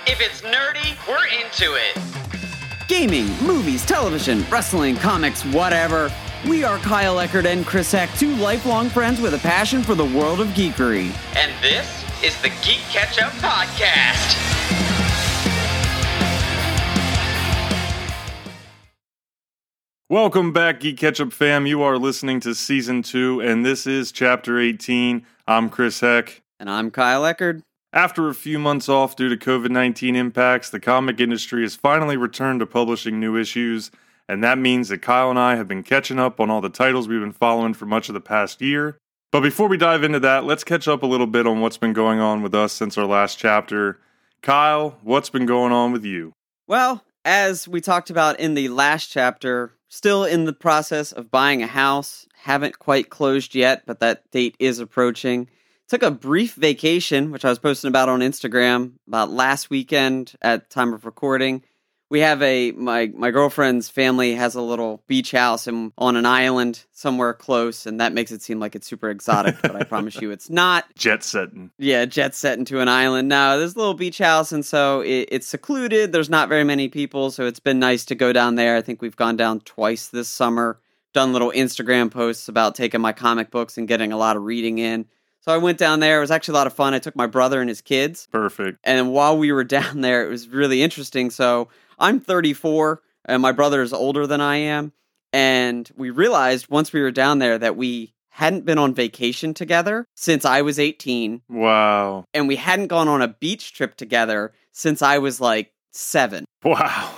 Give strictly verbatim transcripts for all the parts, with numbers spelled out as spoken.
If it's nerdy, we're into it. Gaming, movies, television, wrestling, comics, whatever. We are Kyle Eckert and Chris Heck, two lifelong friends with a passion for the world of geekery. And this is the Geek Catch Up Podcast. Welcome back, Geek Ketchup fam. You are listening to Season two, and this is Chapter eighteen. I'm Chris Heck. And I'm Kyle Eckert. After a few months off due to covid nineteen impacts, the comic industry has finally returned to publishing new issues, and that means that Kyle and I have been catching up on all the titles we've been following for much of the past year. But before we dive into that, let's catch up a little bit on what's been going on with us since our last chapter. Kyle, what's been going on with you? Well, as we talked about in the last chapter, still in the process of buying a house. Haven't quite closed yet, but that date is approaching. Took a brief vacation, which I was posting about on Instagram about last weekend at time of recording. We have a, my, my girlfriend's family has a little beach house and on an island somewhere close, and that makes it seem like it's super exotic, but I promise you it's not. Jet setting. Yeah, jet setting to an island. No, there's a little beach house, and so it, it's secluded. There's not very many people, so it's been nice to go down there. I think we've gone down twice this summer, done little Instagram posts about taking my comic books and getting a lot of reading in. So I went down there. It was actually a lot of fun. I took my brother and his kids. Perfect. And while we were down there, it was really interesting. So I'm thirty-four, and my brother is older than I am. And we realized once we were down there that we hadn't been on vacation together since I was eighteen. Wow. And we hadn't gone on a beach trip together since I was like seven. Wow.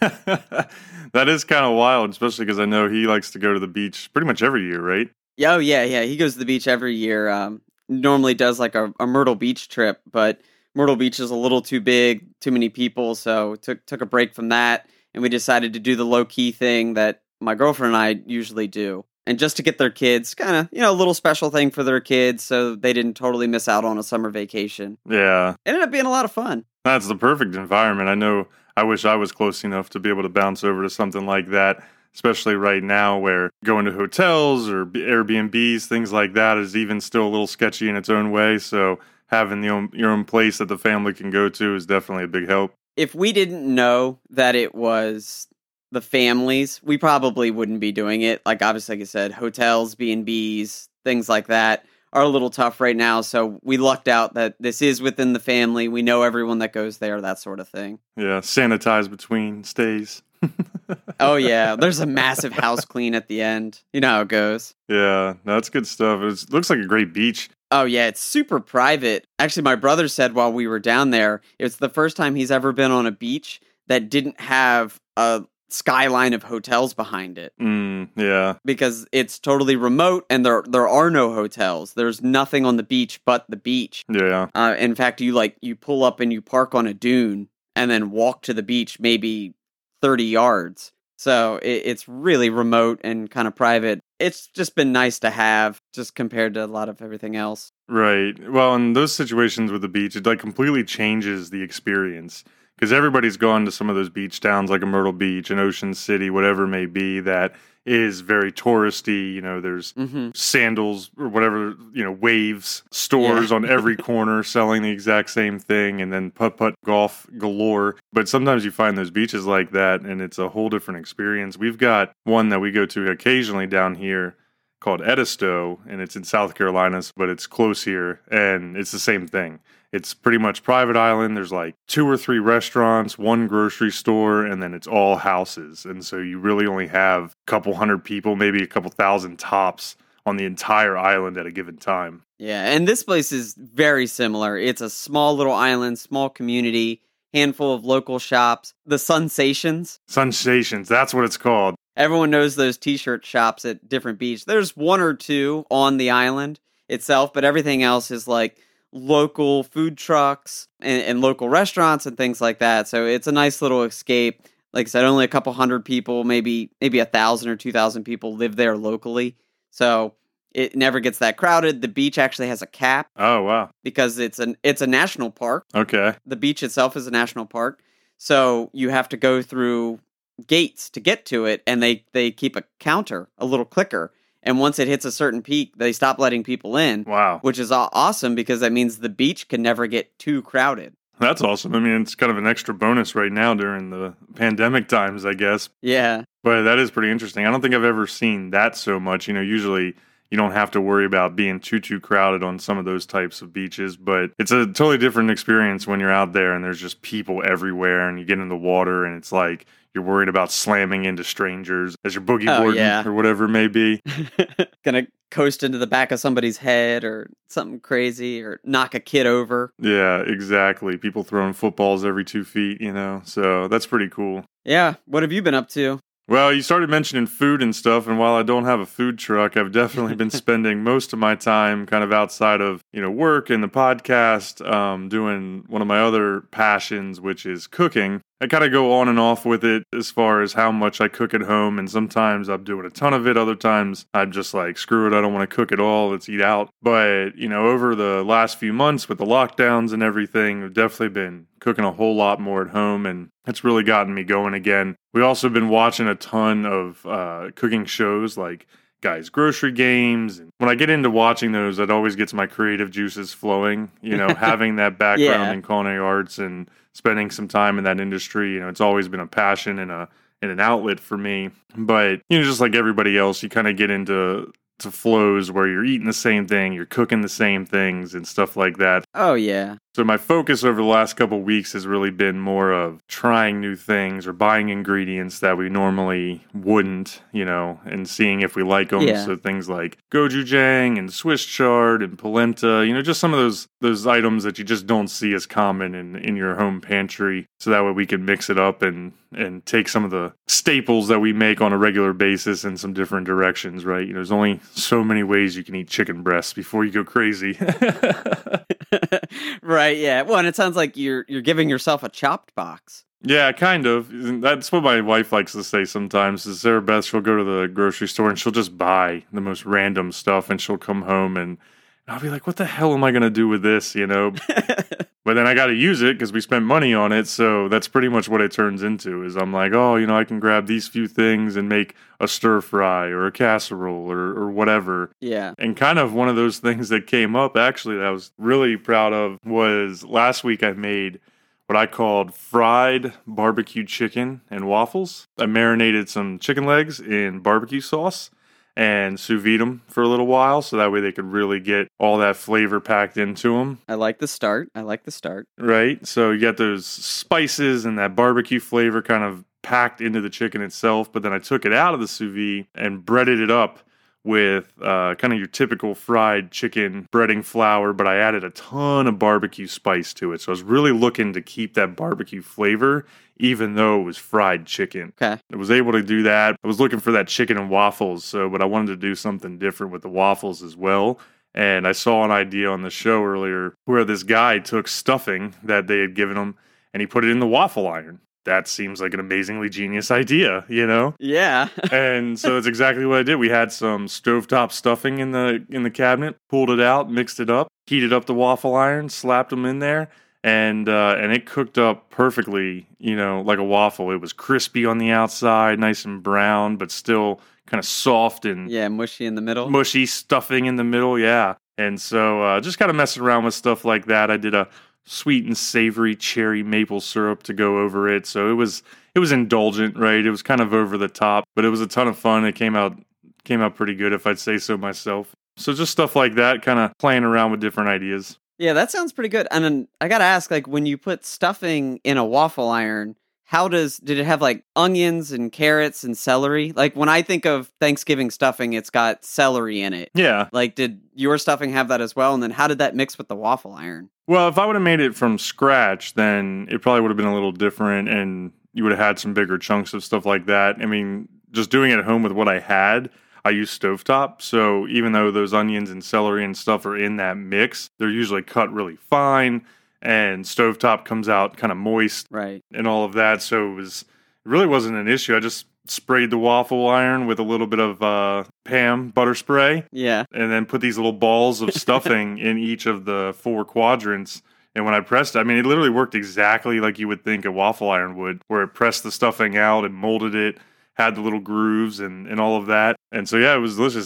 That is kind of wild, especially because I know he likes to go to the beach pretty much every year, right? Oh, yeah, yeah. He goes to the beach every year. Um, normally does like a, a Myrtle Beach trip, but Myrtle Beach is a little too big, too many people, so took took a break from that, and we decided to do the low-key thing that my girlfriend and I usually do. And just to get their kids, kind of, you know, a little special thing for their kids so they didn't totally miss out on a summer vacation. Yeah. It ended up being a lot of fun. That's the perfect environment. I know I wish I was close enough to be able to bounce over to something like that, especially right now where going to hotels or Airbnbs, things like that, is even still a little sketchy in its own way. So having the own, your own place that the family can go to is definitely a big help. If we didn't know that it was the families, we probably wouldn't be doing it. Like, obviously, like I said, hotels, B and Bs, things like that are a little tough right now. So we lucked out that this is within the family. We know everyone that goes there, that sort of thing. Yeah, sanitize between stays. Oh, yeah. There's a massive house clean at the end. You know how it goes. Yeah, that's good stuff. It looks like a great beach. Oh, yeah. It's super private. Actually, my brother said while we were down there, it's the first time he's ever been on a beach that didn't have a skyline of hotels behind it. Mm, yeah. Because it's totally remote and there there are no hotels. There's nothing on the beach but the beach. Yeah. Uh, in fact, you like you pull up and you park on a dune and then walk to the beach maybe thirty yards. So it, it's really remote and kind of private. It's just been nice to have just compared to a lot of everything else. Right. Well, in those situations with the beach, it like completely changes the experience. Because everybody's gone to some of those beach towns like a Myrtle Beach, an Ocean City, whatever it may be, that is very touristy. You know, there's Mm-hmm. sandals or whatever, you know, waves, stores Yeah. on every corner selling the exact same thing, and then putt-putt golf galore. But sometimes you find those beaches like that, and it's a whole different experience. We've got one that we go to occasionally down here called Edisto, and it's in South Carolina, but it's close here, and it's the same thing. It's pretty much private island. There's like two or three restaurants, one grocery store, and then it's all houses. And so you really only have a couple hundred people, maybe a couple thousand tops on the entire island at a given time. Yeah, and this place is very similar. It's a small little island, small community, handful of local shops. The Sensations. Sensations, that's what it's called. Everyone knows those t-shirt shops at different beaches. There's one or two on the island itself, but everything else is like local food trucks and, and local restaurants and things like that. So it's a nice little escape. Like I said, only a couple hundred people, maybe maybe a thousand or two thousand people live there locally. So it never gets that crowded. The beach actually has a cap. Oh, wow. Because it's an it's a national park. Okay. The beach itself is a national park. So you have to go through gates to get to it, and they, they keep a counter, a little clicker. And once it hits a certain peak, they stop letting people in. Wow. Which is awesome because that means the beach can never get too crowded. That's awesome. I mean, it's kind of an extra bonus right now during the pandemic times, I guess. Yeah. But that is pretty interesting. I don't think I've ever seen that so much. You know, usually you don't have to worry about being too, too crowded on some of those types of beaches. But it's a totally different experience when you're out there and there's just people everywhere and you get in the water and it's like you're worried about slamming into strangers as you're boogie boarding oh, yeah. or whatever it may be. Gonna coast into the back of somebody's head or something crazy or knock a kid over. Yeah, exactly. People throwing footballs every two feet, you know, so that's pretty cool. Yeah. What have you been up to? Well, you started mentioning food and stuff, and while I don't have a food truck, I've definitely been spending most of my time kind of outside of, you know, work and the podcast, um, doing one of my other passions, which is cooking. I kind of go on and off with it as far as how much I cook at home, and sometimes I'm doing a ton of it. Other times I'm just like, screw it, I don't want to cook at all, let's eat out. But, you know, over the last few months with the lockdowns and everything, I've definitely been cooking a whole lot more at home, and it's really gotten me going again. We also been watching a ton of uh, cooking shows like Guys Grocery Games. And when I get into watching those, it always gets my creative juices flowing. You know, having that background yeah. in culinary arts and spending some time in that industry, you know, it's always been a passion and a and an outlet for me. But, you know, just like everybody else, you kind of get into to flows where you're eating the same thing, you're cooking the same things and stuff like that. Oh, yeah. So my focus over the last couple of weeks has really been more of trying new things or buying ingredients that we normally wouldn't, you know, and seeing if we like them. Yeah. So things like gochujang and Swiss chard and polenta, you know, just some of those those items that you just don't see as common in, in your home pantry. So that way we can mix it up and, and take some of the staples that we make on a regular basis in some different directions, right? You know, there's only so many ways you can eat chicken breasts before you go crazy. Right, yeah. Well, and it sounds like you're you're giving yourself a chopped box. Yeah, kind of. That's what my wife likes to say sometimes. Is Sarah Beth, she'll go to the grocery store and she'll just buy the most random stuff and she'll come home and I'll be like, what the hell am I going to do with this, you know? But then I got to use it because we spent money on it. So that's pretty much what it turns into is I'm like, oh, you know, I can grab these few things and make a stir fry or a casserole or, or whatever. Yeah. And kind of one of those things that came up actually that I was really proud of was last week I made what I called fried barbecue chicken and waffles. I marinated some chicken legs in barbecue sauce and sous vide them for a little while so that way they could really get all that flavor packed into them. I like the start. I like the start. Right? So you got those spices and that barbecue flavor kind of packed into the chicken itself, but then I took it out of the sous vide and breaded it up with uh, kind of your typical fried chicken breading flour, but I added a ton of barbecue spice to it. So I was really looking to keep that barbecue flavor, even though it was fried chicken. Okay. I was able to do that. I was looking for that chicken and waffles, so but I wanted to do something different with the waffles as well. And I saw an idea on the show earlier where this guy took stuffing that they had given him and he put it in the waffle iron. That seems like an amazingly genius idea, you know? Yeah. And so that's exactly what I did. We had some stovetop stuffing in the in the cabinet, pulled it out, mixed it up, heated up the waffle iron, slapped them in there, and uh, and it cooked up perfectly, you know, like a waffle. It was crispy on the outside, nice and brown, but still kind of soft and Yeah, mushy in the middle. mushy stuffing in the middle, yeah. And so uh, just kind of messing around with stuff like that. I did a sweet and savory cherry maple syrup to go over it. So it was it was indulgent, right? It was kind of over the top, but it was a ton of fun. It came out came out pretty good if I'd say so myself. So just stuff like that, kind of playing around with different ideas. Yeah, that sounds pretty good. And then I got to ask, like, when you put stuffing in a waffle iron, how does, did it have like onions and carrots and celery? Like when I think of Thanksgiving stuffing, it's got celery in it. Yeah. Like, did your stuffing have that as well? And then how did that mix with the waffle iron? Well, if I would have made it from scratch, then it probably would have been a little different and you would have had some bigger chunks of stuff like that. I mean, just doing it at home with what I had, I use stovetop. So even though those onions and celery and stuff are in that mix, they're usually cut really fine. And stovetop comes out kind of moist, right, and all of that. So it was it really wasn't an issue. I just sprayed the waffle iron with a little bit of uh, Pam butter spray, yeah, and then put these little balls of stuffing in each of the four quadrants. And when I pressed it, I mean, it literally worked exactly like you would think a waffle iron would, where it pressed the stuffing out and molded it, had the little grooves and, and all of that. And so, yeah, it was delicious. It's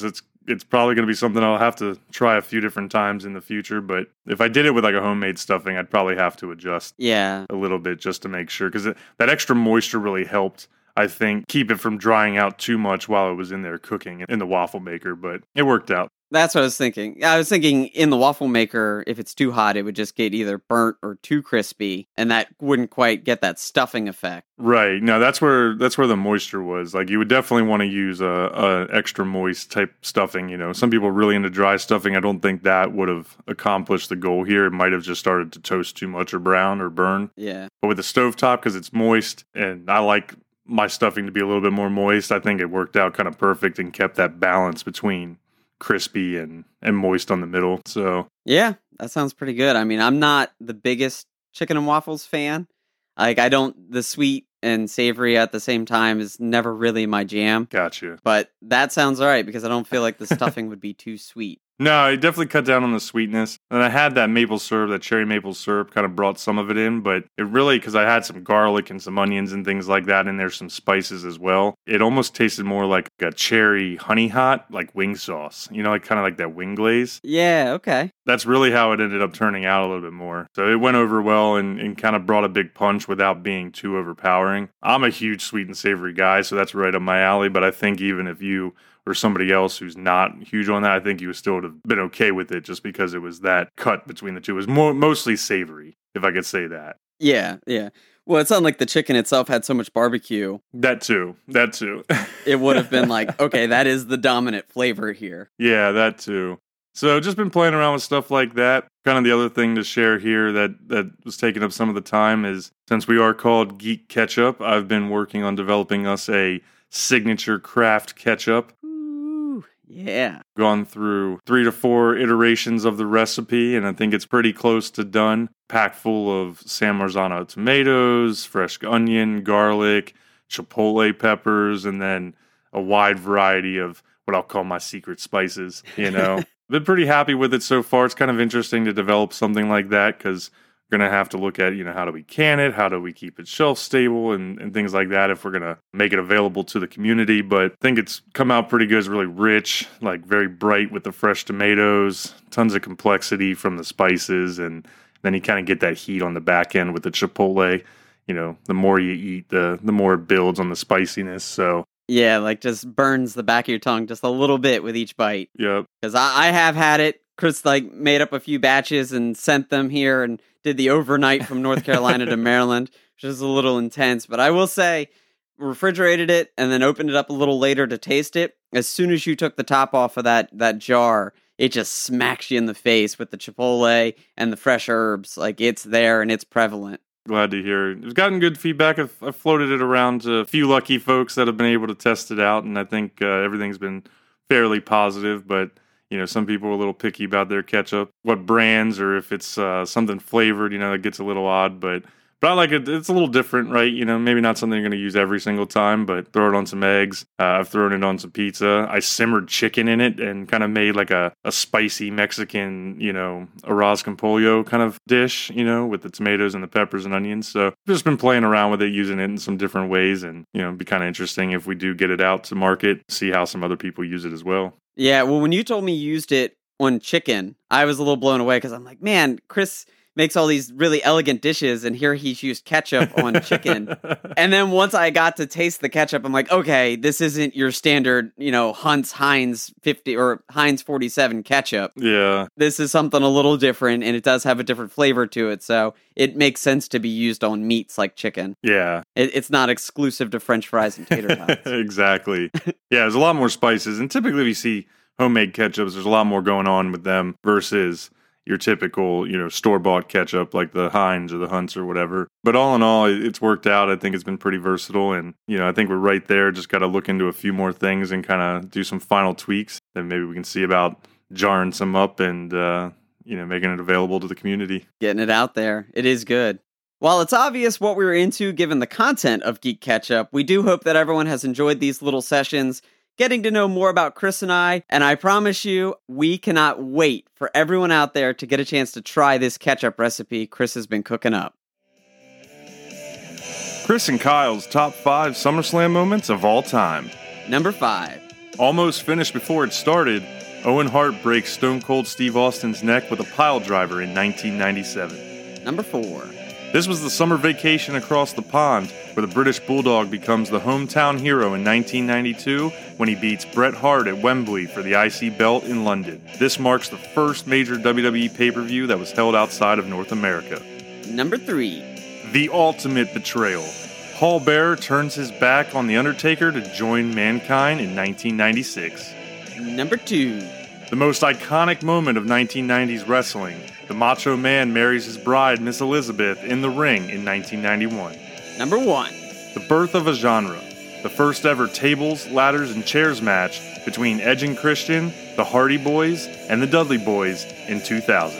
it's probably going to be something I'll have to try a few different times in the future. But if I did it with like a homemade stuffing, I'd probably have to adjust Yeah. a little bit just to make sure. Because that extra moisture really helped, I think, keep it from drying out too much while it was in there cooking in the waffle maker. But it worked out. That's what I was thinking. I was thinking in the waffle maker, if it's too hot, it would just get either burnt or too crispy, and that wouldn't quite get that stuffing effect. Right. No, that's where that's where the moisture was. Like, you would definitely want to use a, a extra moist type stuffing. You know, some people are really into dry stuffing. I don't think that would have accomplished the goal here. It might have just started to toast too much or brown or burn. Yeah. But with the stovetop, because it's moist, and I like my stuffing to be a little bit more moist, I think it worked out kind of perfect and kept that balance between crispy and, and moist on the middle. So Yeah, that sounds pretty good. I mean, I'm not the biggest chicken and waffles fan. Like, I don't, the sweet and savory at the same time is never really my jam. gotcha. But that sounds all right because I don't feel like the stuffing would be too sweet. No, I definitely cut down on the sweetness. And I had that maple syrup, that cherry maple syrup kind of brought some of it in, but it really, because I had some garlic and some onions and things like that, and there's some spices as well. It almost tasted more like a cherry honey hot, like wing sauce. You know, like kind of like that wing glaze. Yeah, okay. That's really how it ended up turning out a little bit more. So it went over well and, and kind of brought a big punch without being too overpowering. I'm a huge sweet and savory guy, so that's right up my alley, but I think even if you or somebody else who's not huge on that, I think you still would have been okay with it just because it was that cut between the two. It was more mostly savory, if I could say that. Yeah, yeah. Well, it sounded like the chicken itself had so much barbecue. That too. That too. It would have been like, okay, that is the dominant flavor here. Yeah, that too. So just been playing around with stuff like that. Kind of the other thing to share here that, that was taking up some of the time is, since we are called Geek Ketchup, I've been working on developing us a signature craft ketchup. Yeah. Gone through three to four iterations of the recipe, and I think it's pretty close to done. Packed full of San Marzano tomatoes, fresh onion, garlic, chipotle peppers, and then a wide variety of what I'll call my secret spices, you know. Been pretty happy with it so far. It's kind of interesting to develop something like that because we're going to have to look at, you know, how do we can it? How do we keep it shelf stable and, and things like that if we're going to make it available to the community. But I think it's come out pretty good. It's really rich, like very bright with the fresh tomatoes, tons of complexity from the spices. And then you kind of get that heat on the back end with the chipotle. You know, the more you eat, the the more it builds on the spiciness. So Yeah, like just burns the back of your tongue just a little bit with each bite. Yep. Because I, I have had it. Chris like made up a few batches and sent them here and did the overnight from North Carolina to Maryland, which is a little intense. But I will say, refrigerated it and then opened it up a little later to taste it. As soon as you took the top off of that that jar, it just smacks you in the face with the chipotle and the fresh herbs. Like, it's there and it's prevalent. Glad to hear it. It's gotten good feedback. I've, I've floated it around to a few lucky folks that have been able to test it out, and I think uh, everything's been fairly positive, but you know, some people are a little picky about their ketchup, what brands, or if it's uh, something flavored, you know, it gets a little odd, but but I like it. It's a little different, right? You know, maybe not something you're going to use every single time, but throw it on some eggs. Uh, I've thrown it on some pizza. I simmered chicken in it and kind of made like a, a spicy Mexican, you know, arroz con pollo kind of dish, you know, with the tomatoes and the peppers and onions. So I've just been playing around with it, using it in some different ways, and, you know, it'd be kind of interesting if we do get it out to market, see how some other people use it as well. Yeah, well, when you told me you used it on chicken, I was a little blown away because I'm like, man, Chris makes all these really elegant dishes, and here he's used ketchup on chicken. And then once I got to taste the ketchup, I'm like, okay, this isn't your standard, you know, Hunt's Heinz fifty or Heinz forty-seven ketchup. Yeah. This is something a little different, and it does have a different flavor to it, so it makes sense to be used on meats like chicken. Yeah. It, it's not exclusive to French fries and tater tots. Exactly. Yeah, there's a lot more spices, and typically if you see homemade ketchups, there's a lot more going on with them versus your typical, you know, store-bought ketchup like the Heinz or the Hunt's or whatever. But all in all, it's worked out. I think it's been pretty versatile, and, you know, I think we're right there. Just got to look into a few more things and kind of do some final tweaks. Then maybe we can see about jarring some up and, uh, you know, making it available to the community. Getting it out there. It is good. While it's obvious what we were into given the content of Geek Ketchup, we do hope that everyone has enjoyed these little sessions, getting to know more about Chris and I, and I promise you, we cannot wait for everyone out there to get a chance to try this ketchup recipe Chris has been cooking up. Chris and Kyle's top five SummerSlam moments of all time. Number five. Almost finished before it started, Owen Hart breaks Stone Cold Steve Austin's neck with a pile driver in nineteen ninety-seven. Number four. This was the summer vacation across the pond, where the British Bulldog becomes the hometown hero in nineteen ninety-two when he beats Bret Hart at Wembley for the I C belt in London. This marks the first major W W E pay-per-view that was held outside of North America. Number three. The ultimate betrayal. Paul Bearer turns his back on The Undertaker to join Mankind in nineteen ninety-six. Number two. The most iconic moment of nineteen nineties wrestling. The Macho Man marries his bride, Miss Elizabeth, in the ring in nineteen ninety-one. Number one. The birth of a genre. The first ever tables, ladders, and chairs match between Edge and Christian, the Hardy Boys, and the Dudley Boys in two thousand.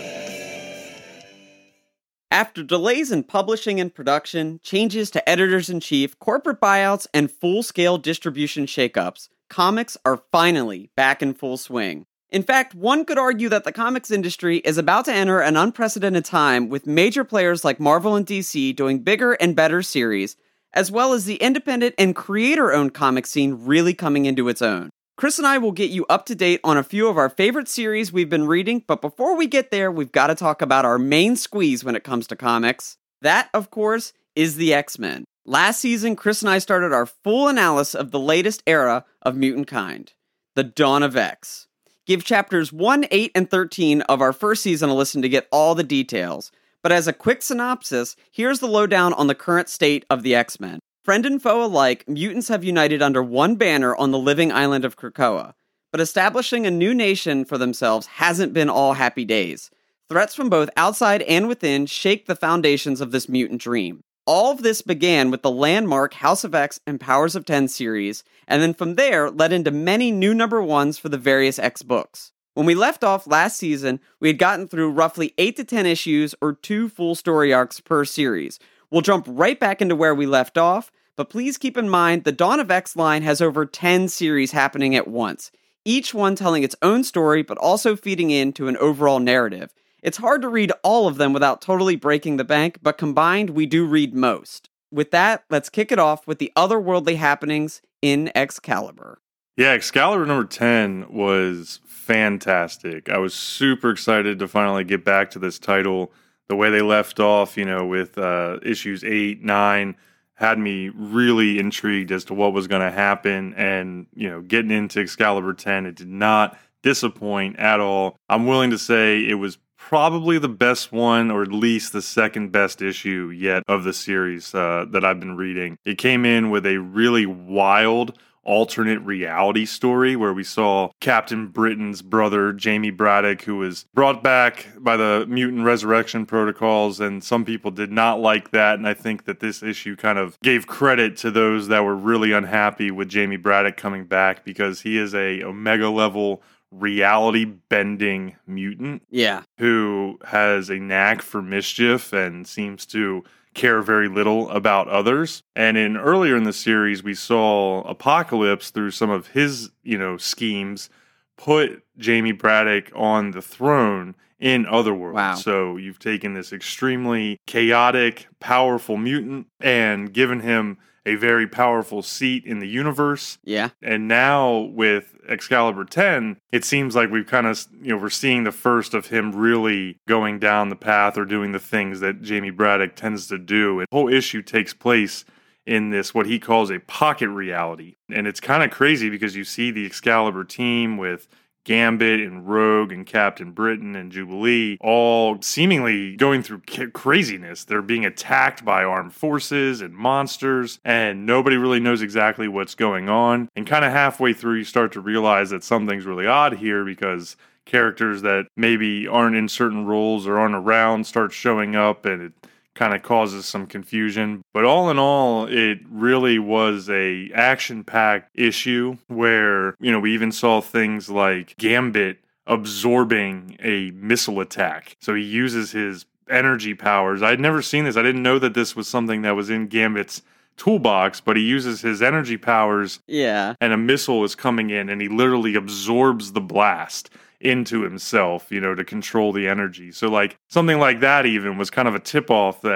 After delays in publishing and production, changes to editors-in-chief, corporate buyouts, and full-scale distribution shakeups, comics are finally back in full swing. In fact, one could argue that the comics industry is about to enter an unprecedented time with major players like Marvel and D C doing bigger and better series, as well as the independent and creator-owned comic scene really coming into its own. Chris and I will get you up to date on a few of our favorite series we've been reading, but before we get there, we've got to talk about our main squeeze when it comes to comics. That, of course, is the X-Men. Last season, Chris and I started our full analysis of the latest era of mutant kind, the Dawn of X. Give chapters one, eight, and thirteen of our first season a listen to get all the details. But as a quick synopsis, here's the lowdown on the current state of the X-Men. Friend and foe alike, mutants have united under one banner on the living island of Krakoa. But establishing a new nation for themselves hasn't been all happy days. Threats from both outside and within shake the foundations of this mutant dream. All of this began with the landmark House of X and Powers of Ten series, and then from there led into many new number ones for the various X books. When we left off last season, we had gotten through roughly eight to ten issues or two full story arcs per series. We'll jump right back into where we left off, but please keep in mind the Dawn of X line has over ten series happening at once, each one telling its own story but also feeding into an overall narrative. It's hard to read all of them without totally breaking the bank, but combined, we do read most. With that, let's kick it off with the otherworldly happenings in Excalibur. Yeah, Excalibur number ten was fantastic. I was super excited to finally get back to this title. The way they left off, you know, with uh, issues eight, nine, had me really intrigued as to what was going to happen. And, you know, getting into Excalibur ten, it did not disappoint at all. I'm willing to say it was probably the best one, or at least the second best issue yet of the series uh, that I've been reading. It came in with a really wild alternate reality story where we saw Captain Britain's brother, Jamie Braddock, who was brought back by the mutant resurrection protocols, and some people did not like that, and I think that this issue kind of gave credit to those that were really unhappy with Jamie Braddock coming back, because he is a Omega level reality bending mutant. Yeah. Who has a knack for mischief and seems to care very little about others. And in earlier in the series, we saw Apocalypse, through some of his, you know, schemes, put Jamie Braddock on the throne in Otherworld. Wow. So you've taken this extremely chaotic, powerful mutant and given him a very powerful seat in the universe. Yeah. And now with Excalibur ten, it seems like we've kind of, you know, we're seeing the first of him really going down the path or doing the things that Jamie Braddock tends to do. And the whole issue takes place in this, what he calls a pocket reality. And it's kind of crazy because you see the Excalibur team with Gambit and Rogue and Captain Britain and Jubilee all seemingly going through ca- craziness. They're being attacked by armed forces and monsters, and nobody really knows exactly what's going on. And kind of halfway through, you start to realize that something's really odd here, because characters that maybe aren't in certain roles or aren't around start showing up, and it kind of causes some confusion. But all in all, it really was a action-packed issue where, you know, we even saw things like Gambit absorbing a missile attack. So he uses his energy powers. I'd never seen this. I didn't know that this was something that was in Gambit's toolbox, but he uses his energy powers. Yeah. And a missile is coming in, and he literally absorbs the blast into himself, you know, to control the energy. So like something like that even was kind of a tip-off that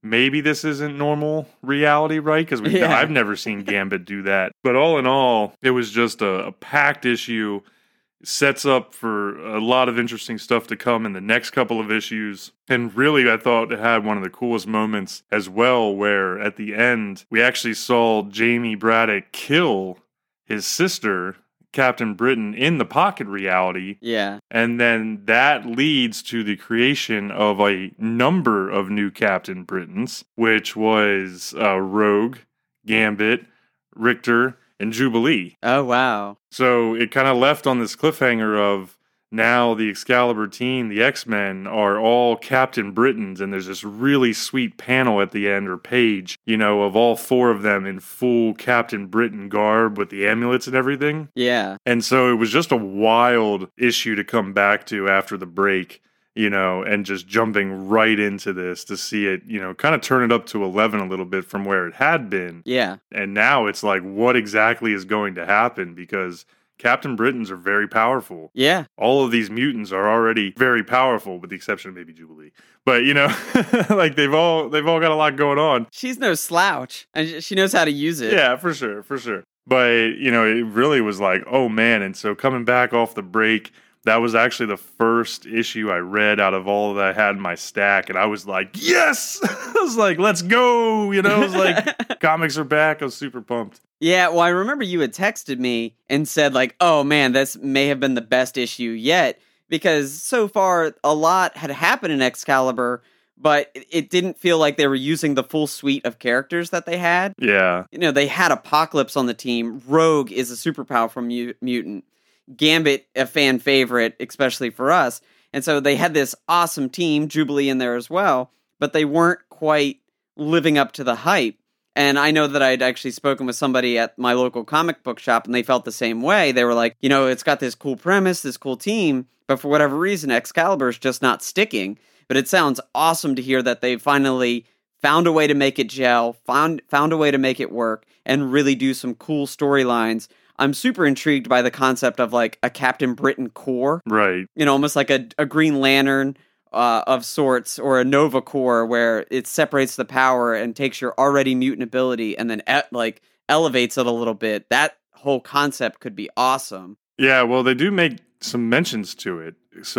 maybe this isn't normal reality, right? Because Yeah. I've never seen Gambit do that. But all in all, it was just a, a packed issue. Sets up for a lot of interesting stuff to come in the next couple of issues. And really, I thought it had one of the coolest moments as well, where at the end, we actually saw Jamie Braddock kill his sister, Captain Britain, in the pocket reality. Yeah. And then that leads to the creation of a number of new Captain Britons, which was uh, Rogue, Gambit, Richter, and Jubilee. Oh, wow. So it kind of left on this cliffhanger of now the Excalibur team, the X-Men, are all Captain Britons, and there's this really sweet panel at the end, or page, you know, of all four of them in full Captain Britain garb with the amulets and everything. Yeah. And so it was just a wild issue to come back to after the break, you know, and just jumping right into this to see it, you know, kind of turn it up to eleven a little bit from where it had been. Yeah. And now it's like, what exactly is going to happen? Because Captain Britons are very powerful. Yeah. All of these mutants are already very powerful, with the exception of maybe Jubilee. But, you know, like they've all they've all got a lot going on. She's no slouch, and she knows how to use it. Yeah, for sure, for sure. But, you know, it really was like, oh, man. And so coming back off the break, that was actually the first issue I read out of all that I had in my stack. And I was like, yes! I was like, let's go! You know, I was like, comics are back. I was super pumped. Yeah, well, I remember you had texted me and said, like, oh, man, this may have been the best issue yet. Because so far, a lot had happened in Excalibur, but it didn't feel like they were using the full suite of characters that they had. Yeah. You know, they had Apocalypse on the team. Rogue is a super powerful mu- mutant. Gambit, a fan favorite, especially for us. And so they had this awesome team, Jubilee in there as well, but they weren't quite living up to the hype. And I know that I'd actually spoken with somebody at my local comic book shop, and they felt the same way. They were like, you know, it's got this cool premise, this cool team, but for whatever reason, Excalibur is just not sticking. But it sounds awesome to hear that they finally found a way to make it gel, found found a way to make it work, and really do some cool storylines. I'm super intrigued by the concept of like a Captain Britain Corps. Right. You know, almost like a, a Green Lantern uh, of sorts, or a Nova Corps, where it separates the power and takes your already mutant ability and then e- like elevates it a little bit. That whole concept could be awesome. Yeah, well, they do make some mentions to it.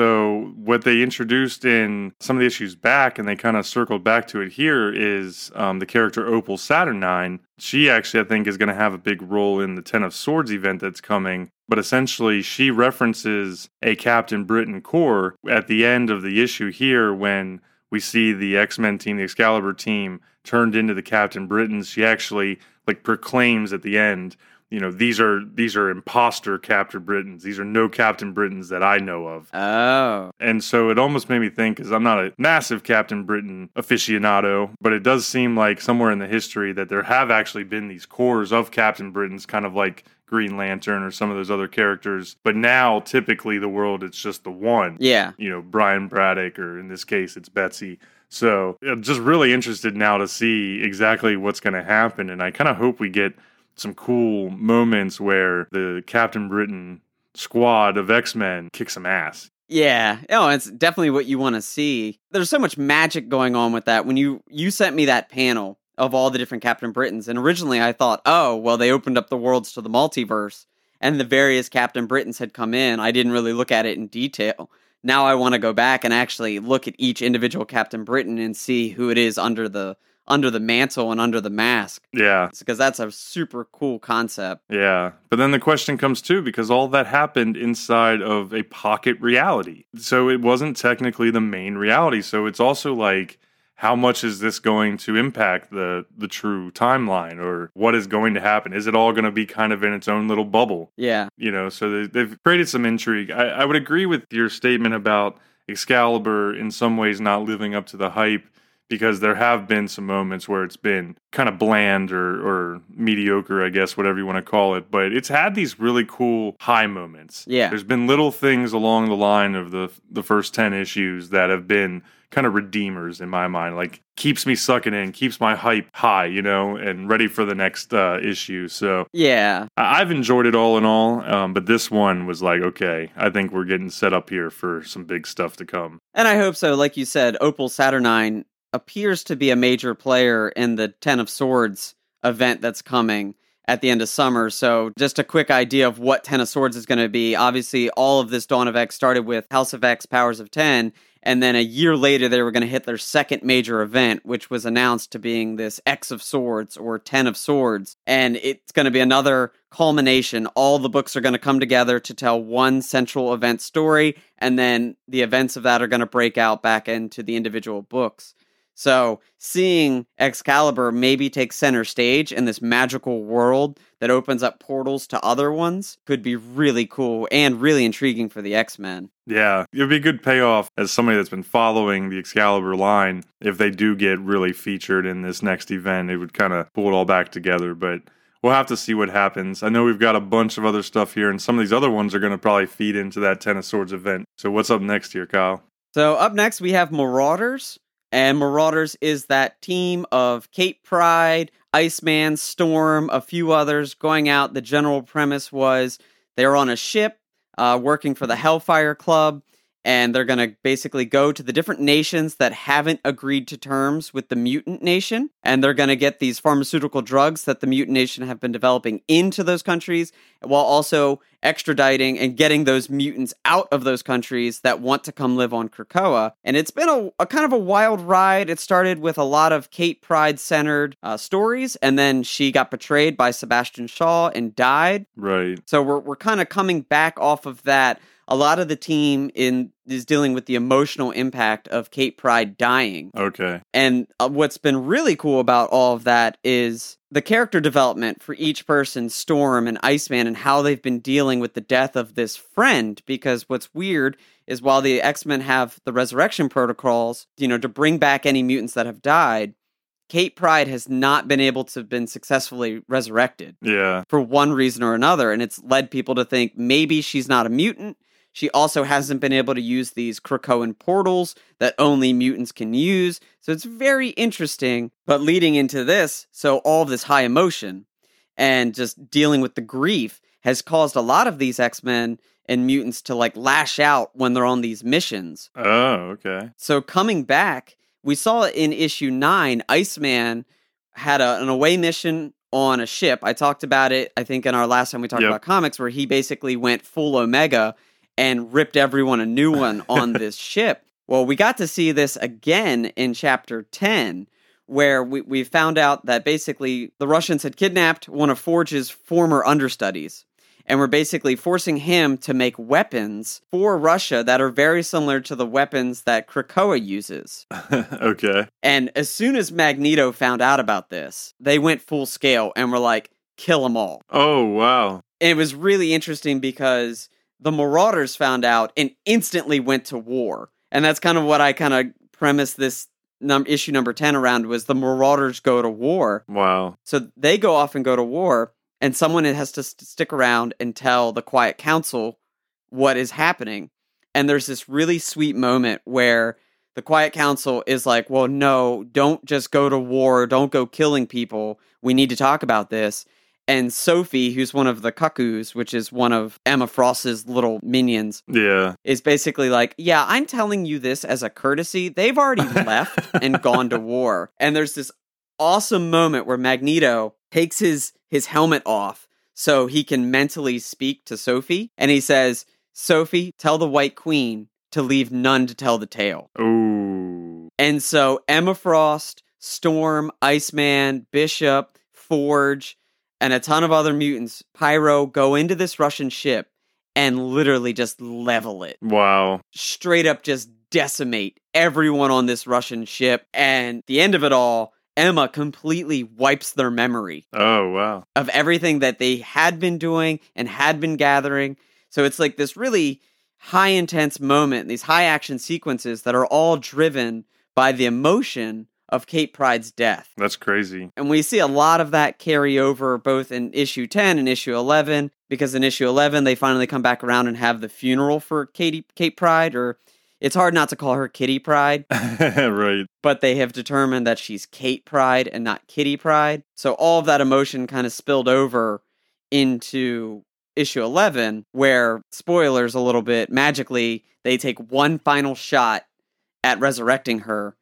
So what they introduced in some of the issues back, and they kind of circled back to it here, is um, the character Opal Saturnine. She actually, I think, is going to have a big role in the Ten of Swords event that's coming. But essentially, she references a Captain Britain Corps at the end of the issue here when we see the X-Men team, the Excalibur team, turned into the Captain Britons. She actually like proclaims at the end, you know, these are these are imposter Captain Britons. These are no Captain Britons that I know of. Oh. And so it almost made me think, because I'm not a massive Captain Britain aficionado, but it does seem like somewhere in the history that there have actually been these corps of Captain Britons, kind of like Green Lantern or some of those other characters. But now, typically, the world, it's just the one. Yeah. You know, Brian Braddock, or in this case, it's Betsy. So I'm just really interested now to see exactly what's going to happen. And I kind of hope we get some cool moments where the Captain Britain squad of X-Men kick some ass. Yeah. Oh, it's definitely what you want to see. There's so much magic going on with that. When you, you sent me that panel of all the different Captain Britons, and originally I thought, oh, well, they opened up the worlds to the multiverse, and the various Captain Britons had come in. I didn't really look at it in detail. Now I want to go back and actually look at each individual Captain Britain and see who it is under the under the mantle and under the mask. Yeah. Because that's a super cool concept. Yeah. But then the question comes too, because all that happened inside of a pocket reality. So it wasn't technically the main reality. So it's also like, how much is this going to impact the the true timeline, or what is going to happen? Is it all going to be kind of in its own little bubble? Yeah. You know, so they, they've created some intrigue. I, I would agree with your statement about Excalibur in some ways not living up to the hype, because there have been some moments where it's been kind of bland or, or mediocre, I guess, whatever you want to call it. But it's had these really cool high moments. Yeah. There's been little things along the line of the the first ten issues that have been kind of redeemers in my mind. Like, keeps me sucking in, keeps my hype high, you know, and ready for the next uh, issue. So yeah, I- I've enjoyed it all in all. Um, but this one was like, okay, I think we're getting set up here for some big stuff to come. And I hope so. Like you said, Opal Saturnine, appears to be a major player in the Ten of Swords event that's coming at the end of summer. So just a quick idea of what Ten of Swords is going to be. Obviously, all of this Dawn of X started with House of X, Powers of Ten, and then a year later, they were going to hit their second major event, which was announced to being this X of Swords or Ten of Swords. And it's going to be another culmination. All the books are going to come together to tell one central event story, and then the events of that are going to break out back into the individual books. So seeing Excalibur maybe take center stage in this magical world that opens up portals to other ones could be really cool and really intriguing for the X-Men. Yeah, it would be a good payoff as somebody that's been following the Excalibur line. If they do get really featured in this next event, it would kind of pull it all back together. But we'll have to see what happens. I know we've got a bunch of other stuff here, and some of these other ones are going to probably feed into that Ten of Swords event. So what's up next here, Kyle? So up next, we have Marauders. And Marauders is that team of Kate Pryde, Iceman, Storm, a few others going out. The general premise was they're on a ship uh, working for the Hellfire Club, and they're going to basically go to the different nations that haven't agreed to terms with the Mutant Nation, and they're going to get these pharmaceutical drugs that the Mutant Nation have been developing into those countries, while also extraditing and getting those mutants out of those countries that want to come live on Krakoa. And it's been a, a kind of a wild ride. It started with a lot of Kate Pryde-centered uh, stories, and then she got betrayed by Sebastian Shaw and died. Right. So we're we're kind of coming back off of that. A lot of the team in is dealing with the emotional impact of Kate Pryde dying. Okay. And uh, what's been really cool about all of that is the character development for each person, Storm and Iceman, and how they've been dealing with the death of this friend. Because what's weird is while the X-Men have the resurrection protocols, you know, to bring back any mutants that have died, Kate Pryde has not been able to have been successfully resurrected. Yeah. For one reason or another. And it's led people to think maybe she's not a mutant. She also hasn't been able to use these Krakoan portals that only mutants can use. So it's very interesting. But leading into this, so all of this high emotion and just dealing with the grief has caused a lot of these X-Men and mutants to like lash out when they're on these missions. Oh, okay. So coming back, we saw in issue nine, Iceman had a, an away mission on a ship. I talked about it, I think, in our last time we talked Yep. about comics, where he basically went full Omega and ripped everyone a new one on this ship. Well, we got to see this again in chapter ten, where we, we found out that basically the Russians had kidnapped one of Forge's former understudies, and were basically forcing him to make weapons for Russia that are very similar to the weapons that Krakoa uses. Okay. And as soon as Magneto found out about this, they went full scale and were like, kill them all. Oh, wow. And it was really interesting because the Marauders found out and instantly went to war. And that's kind of what I kind of premised this num- issue number ten around, was the Marauders go to war. Wow. So they go off and go to war, and someone has to st- stick around and tell the Quiet Council what is happening. And there's this really sweet moment where the Quiet Council is like, well, no, don't just go to war. Don't go killing people. We need to talk about this. And Sophie, who's one of the Cuckoos, which is one of Emma Frost's little minions, Yeah. is basically like, yeah, I'm telling you this as a courtesy. They've already left and gone to war. And there's this awesome moment where Magneto takes his, his helmet off so he can mentally speak to Sophie. And he says, Sophie, tell the White Queen to leave none to tell the tale. Ooh. And so Emma Frost, Storm, Iceman, Bishop, Forge, and a ton of other mutants, Pyro, go into this Russian ship and literally just level it. Wow. Straight up just decimate everyone on this Russian ship. And at the end of it all, Emma completely wipes their memory Oh, wow. of everything that they had been doing and had been gathering. So it's like this really high intense moment, these high action sequences that are all driven by the emotion of Kate Pryde's death. That's crazy. And we see a lot of that carry over both in issue ten and issue eleven, because in issue eleven, they finally come back around and have the funeral for Katie, Kate Pryde, or it's hard not to call her Kitty Pryde, Right. but they have determined that she's Kate Pryde and not Kitty Pryde. So all of that emotion kind of spilled over into issue eleven, where, spoilers a little bit, magically, they take one final shot at resurrecting her,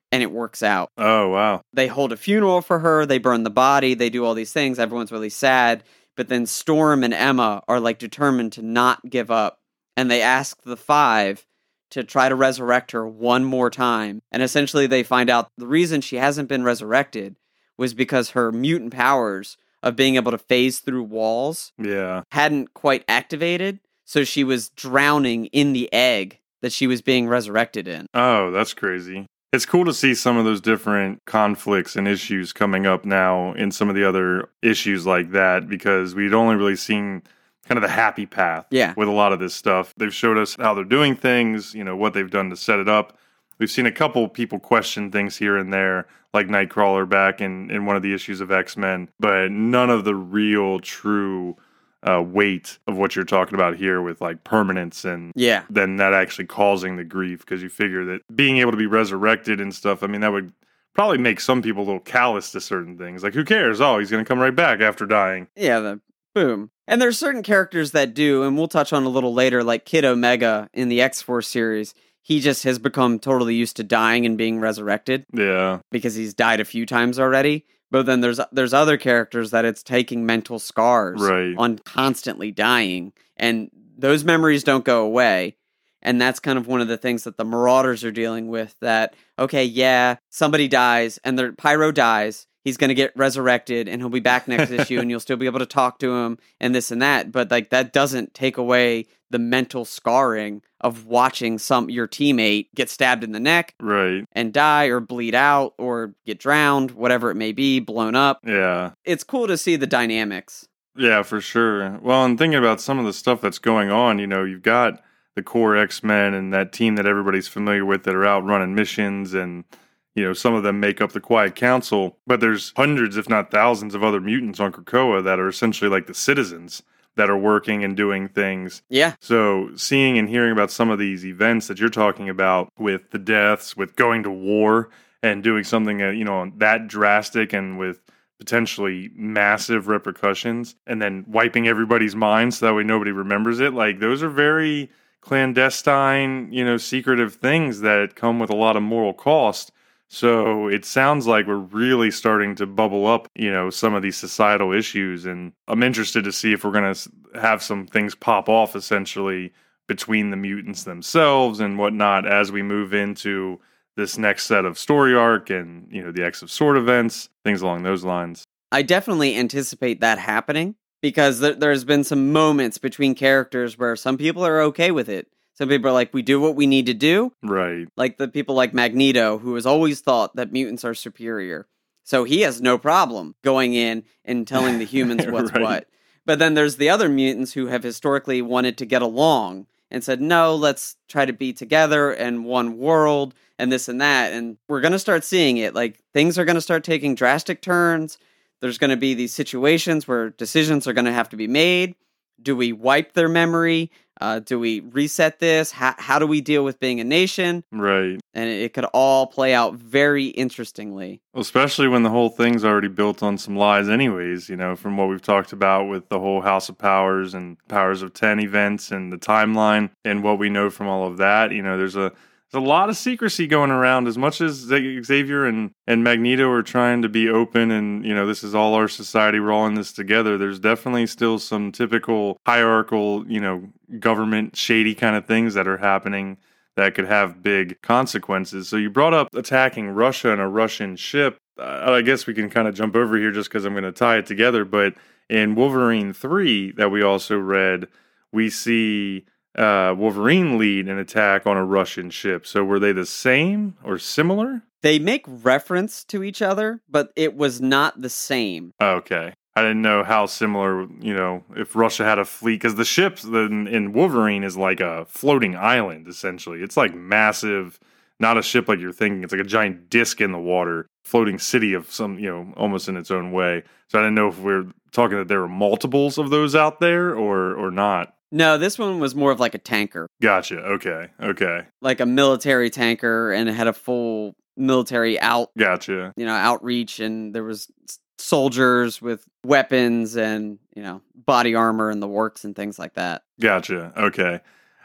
and it works out. Oh, wow. They hold a funeral for her, they burn the body, they do all these things, everyone's really sad, but then Storm and Emma are like determined to not give up, and they ask the Five to try to resurrect her one more time, and essentially they find out the reason she hasn't been resurrected was because her mutant powers of being able to phase through walls Yeah. hadn't quite activated, so she was drowning in the egg that she was being resurrected in. Oh, that's crazy. It's cool to see some of those different conflicts and issues coming up now in some of the other issues like that, because we'd only really seen kind of the happy path Yeah. with a lot of this stuff. They've showed us how they're doing things, you know, what they've done to set it up. We've seen a couple people question things here and there, like Nightcrawler back in, in one of the issues of X-Men, but none of the real, true uh, weight of what you're talking about here with like permanence and Yeah. then that actually causing the grief, because you figure that being able to be resurrected and stuff, I mean, that would probably make some people a little callous to certain things. Like, who cares? Oh, he's going to come right back after dying. Yeah, the boom. And there's certain characters that do, and we'll touch on a little later, like Kid Omega in the X-Force series. He just has become totally used to dying and being resurrected Yeah. because he's died a few times already. But then there's there's other characters that it's taking mental scars Right. on constantly dying, and those memories don't go away. And that's kind of one of the things that the Marauders are dealing with, that, okay, yeah, somebody dies, and their Pyro dies, he's going to get resurrected, and he'll be back next issue, and you'll still be able to talk to him, and this and that, but like that doesn't take away the mental scarring of watching some your teammate get stabbed in the neck Right. and die, or bleed out, or get drowned, whatever it may be, blown up. Yeah. It's cool to see the dynamics. Yeah, for sure. Well, and thinking about some of the stuff that's going on, you know, you've got the core X-Men and that team that everybody's familiar with that are out running missions, and, you know, some of them make up the Quiet Council, but there's hundreds, if not thousands, of other mutants on Krakoa that are essentially like the citizens that are working and doing things. Yeah. So seeing and hearing about some of these events that you're talking about with the deaths, with going to war and doing something, uh, you know, that drastic and with potentially massive repercussions, and then wiping everybody's minds so that way nobody remembers it. Like, those are very clandestine, you know, secretive things that come with a lot of moral cost. So it sounds like we're really starting to bubble up, you know, some of these societal issues. And I'm interested to see if we're going to have some things pop off essentially between the mutants themselves and whatnot as we move into this next set of story arc and, you know, the X of S W O R D events, things along those lines. I definitely anticipate that happening, because there, there's been some moments between characters where some people are okay with it. Some people are like, we do what we need to do. Right. Like the people like Magneto, who has always thought that mutants are superior. So he has no problem going in and telling the humans what's Right. what. But then there's the other mutants who have historically wanted to get along and said, no, let's try to be together in one world and this and that. And we're going to start seeing it. Like, things are going to start taking drastic turns. There's going to be these situations where decisions are going to have to be made. Do we wipe their memory? Uh, do we reset this? How, how do we deal with being a nation? Right. And it, it could all play out very interestingly. Well, especially when the whole thing's already built on some lies anyways, you know, from what we've talked about with the whole House of Powers and Powers of ten events and the timeline and what we know from all of that. You know, there's a there's a lot of secrecy going around. As much as Xavier and, and Magneto are trying to be open and, you know, this is all our society, we're all in this together, there's definitely still some typical hierarchical, you know, government shady kind of things that are happening that could have big consequences. So you brought up attacking Russia and a Russian ship. Uh, I guess we can kind of jump over here just because I'm going to tie it together. But in Wolverine three that we also read, we see uh, Wolverine lead an attack on a Russian ship. So were they the same or similar? They make reference to each other, but it was not the same. Okay. I didn't know how similar, you know, if Russia had a fleet, because the ships in, in Wolverine is like a floating island, essentially. It's like massive, not a ship like you're thinking. It's like a giant disc in the water, floating city of some, you know, almost in its own way. So I didn't know if we we're talking that there were multiples of those out there or or not. No, this one was more of like a tanker. Gotcha. Okay. Okay. Like a military tanker, and it had a full military out, Gotcha. you know, outreach, and there was soldiers with weapons and, you know, body armor and the works and things like that. Gotcha. Okay.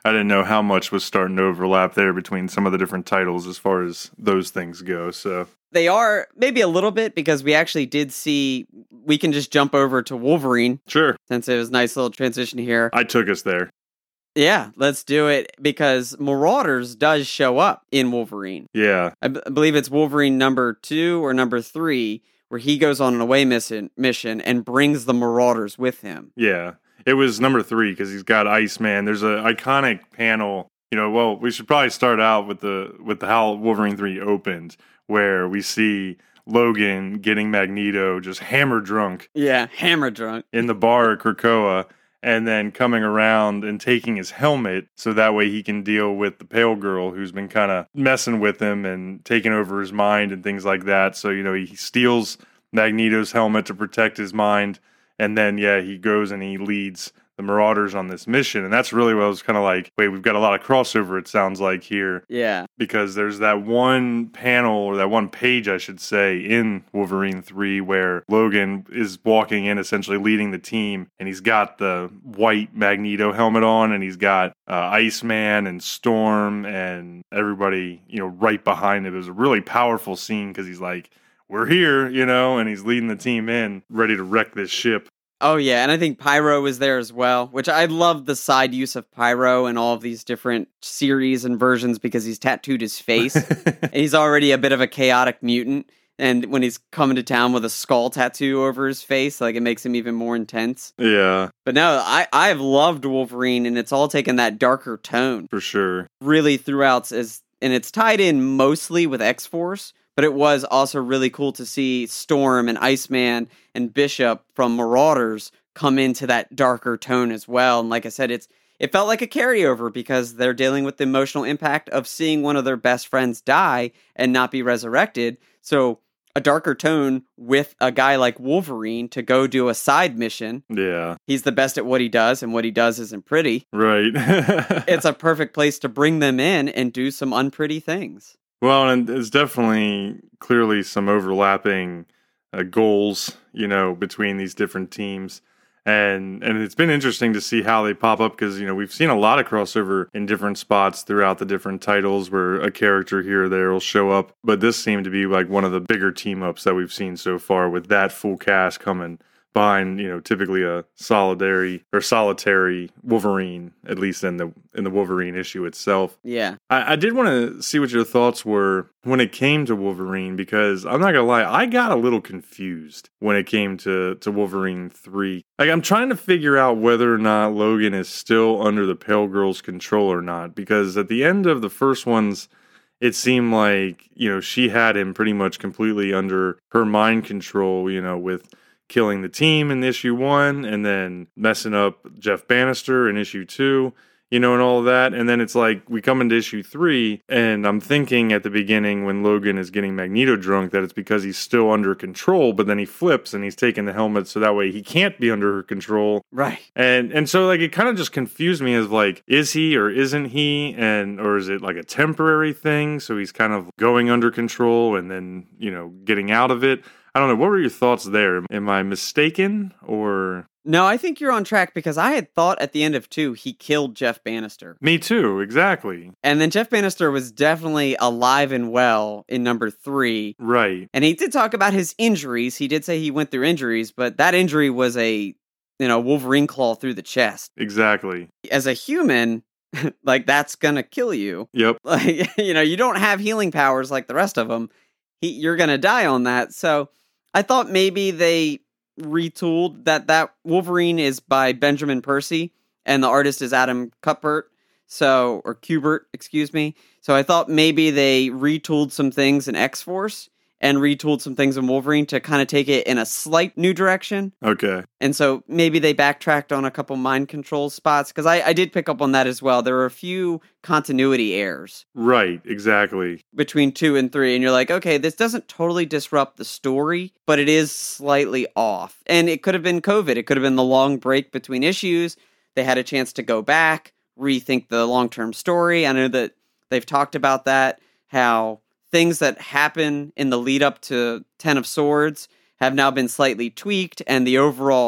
I didn't know how much was starting to overlap there between some of the different titles as far as those things go. So they are maybe a little bit, because we actually did see, we can just jump over to Wolverine. Sure. Since it was a nice little transition here. I took us there. Yeah, let's do it, because Marauders does show up in Wolverine. Yeah. I, b- I believe it's Wolverine number two or number three, where he goes on an away mission, mission and brings the Marauders with him. Yeah. It was number three because he's got Iceman. There's an iconic panel. You know, well, we should probably start out with the with the how Wolverine three opened, where we see Logan getting Magneto just hammer drunk. Yeah, hammer drunk. In the bar at Krakoa, and then coming around and taking his helmet so that way he can deal with the Pale Girl who's been kind of messing with him and taking over his mind and things like that. So, you know, he steals Magneto's helmet to protect his mind, and then, yeah, he goes and he leads the Marauders on this mission. And that's really what I was kind of like, wait, we've got a lot of crossover, it sounds like, here. Yeah. Because there's that one panel, or that one page, I should say, in Wolverine three where Logan is walking in, essentially leading the team, and he's got the white Magneto helmet on, and he's got uh, Iceman and Storm and everybody, you know, right behind him. It was a really powerful scene because he's like, we're here, you know, and he's leading the team in, ready to wreck this ship. Oh, yeah, and I think Pyro was there as well, which I love the side use of Pyro in all of these different series and versions because he's tattooed his face. And he's already a bit of a chaotic mutant, and when he's coming to town with a skull tattoo over his face, like, it makes him even more intense. Yeah. But no, I, I've loved Wolverine, and it's all taken that darker tone. For sure. Really throughout, as, and it's tied in mostly with X-Force, but it was also really cool to see Storm and Iceman and Bishop from Marauders come into that darker tone as well. And like I said, it's it felt like a carryover because they're dealing with the emotional impact of seeing one of their best friends die and not be resurrected. So a darker tone with a guy like Wolverine to go do a side mission. Yeah. He's the best at what he does, and what he does isn't pretty. Right. It's a perfect place to bring them in and do some unpretty things. Well, and there's definitely clearly some overlapping uh, goals, you know, between these different teams. And and it's been interesting to see how they pop up because, you know, we've seen a lot of crossover in different spots throughout the different titles where a character here or there will show up. But this seemed to be like one of the bigger team-ups that we've seen so far with that full cast coming behind, you know, typically a solidary or solitary Wolverine, at least in the in the Wolverine issue itself. Yeah. I, I did want to see what your thoughts were when it came to Wolverine, because I'm not gonna lie, I got a little confused when it came to, to Wolverine three. Like, I'm trying to figure out whether or not Logan is still under the Pale Girl's control or not, because at the end of the first ones, it seemed like, you know, she had him pretty much completely under her mind control, you know, with killing the team in issue one and then messing up Jeff Bannister in issue two, you know, and all of that. And then it's like we come into issue three, and I'm thinking at the beginning when Logan is getting Magneto drunk that it's because he's still under control, but then he flips and he's taking the helmet so that way he can't be under her control. Right. And and so like it kind of just confused me as like, is he or isn't he? And or is it like a temporary thing? So he's kind of going under control and then, you know, getting out of it. I don't know. What were your thoughts there? Am I mistaken or? No, I think you're on track because I had thought at the end of two, he killed Jeff Bannister. Me too, exactly. And then Jeff Bannister was definitely alive and well in number three. Right. And he did talk about his injuries. He did say he went through injuries, but that injury was a, you know, Wolverine claw through the chest. Exactly. As a human, like, that's gonna kill you. Yep. Like, you know, you don't have healing powers like the rest of them. He, you're gonna die on that. So I thought maybe they retooled that that Wolverine is by Benjamin Percy and the artist is Adam Cuthbert, so or Kubert, excuse me. So I thought maybe they retooled some things in X-Force and retooled some things in Wolverine to kind of take it in a slight new direction. Okay. And so maybe they backtracked on a couple mind control spots, because I, I did pick up on that as well. There were a few continuity errors. Right, exactly. Between two and three, and you're like, okay, this doesn't totally disrupt the story, but it is slightly off. And it could have been COVID. It could have been the long break between issues. They had a chance to go back, rethink the long-term story. I know that they've talked about that, how things that happen in the lead up to Ten of Swords have now been slightly tweaked, and the overall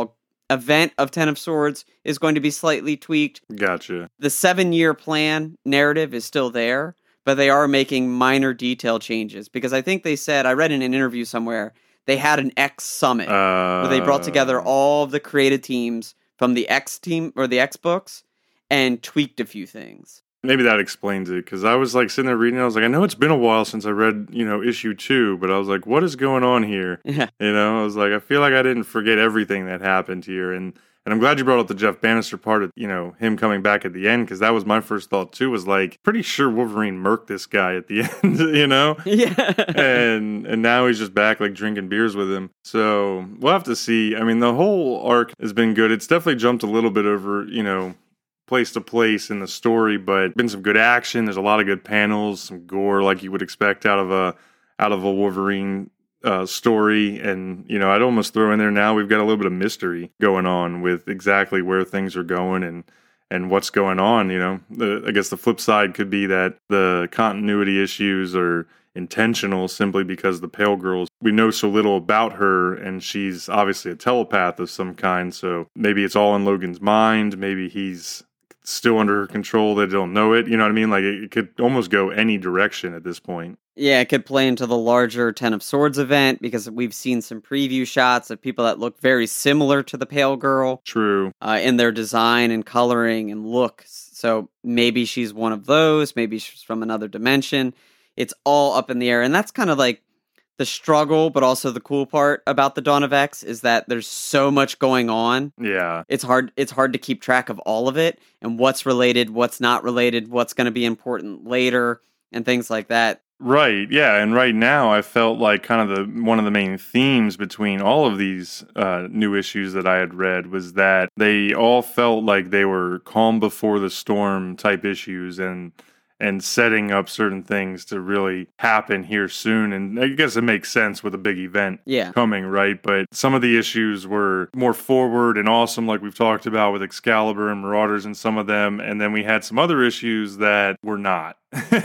event of Ten of Swords is going to be slightly tweaked. Gotcha. The seven-year plan narrative is still there, but they are making minor detail changes because I think they said, I read in an interview somewhere, they had an X summit Uh, where they brought together all of the creative teams from the X team or the X books and tweaked a few things. Maybe that explains it, because I was like sitting there reading, I was like, I know it's been a while since I read, you know, issue two, but I was like, what is going on here? Yeah. You know, I was like, I feel like I didn't forget everything that happened here, and and I'm glad you brought up the Jeff Bannister part of, you know, him coming back at the end, because that was my first thought too, was like, pretty sure Wolverine murked this guy at the end, you know? Yeah. and and now he's just back like drinking beers with him. So we'll have to see. I mean, the whole arc has been good. It's definitely jumped a little bit over, you know, place to place in the story, but been some good action. There's a lot of good panels, some gore like you would expect out of a out of a Wolverine uh, story. And, you know, I'd almost throw in there now we've got a little bit of mystery going on with exactly where things are going and and what's going on. You know, the, I guess the flip side could be that the continuity issues are intentional simply because the Pale Girl, we know so little about her, and she's obviously a telepath of some kind. So maybe it's all in Logan's mind. Maybe he's still under her control. They don't know it. You know what I mean? Like it, it could almost go any direction at this point. Yeah, it could play into the larger Ten of Swords event because we've seen some preview shots of people that look very similar to the Pale Girl. True. Uh, in their design and coloring and look. So maybe she's one of those. Maybe she's from another dimension. It's all up in the air. And that's kind of like the struggle, but also the cool part about the Dawn of X is that there's so much going on. Yeah. It's hard it's hard to keep track of all of it and what's related, what's not related, what's going to be important later, and things like that. Right, yeah, and right now I felt like kind of the one of the main themes between all of these uh, new issues that I had read was that they all felt like they were calm before the storm type issues, and and setting up certain things to really happen here soon. And I guess it makes sense with a big event Yeah. coming, right? But some of the issues were more forward and awesome, like we've talked about with Excalibur and Marauders and some of them. And then we had some other issues that were not,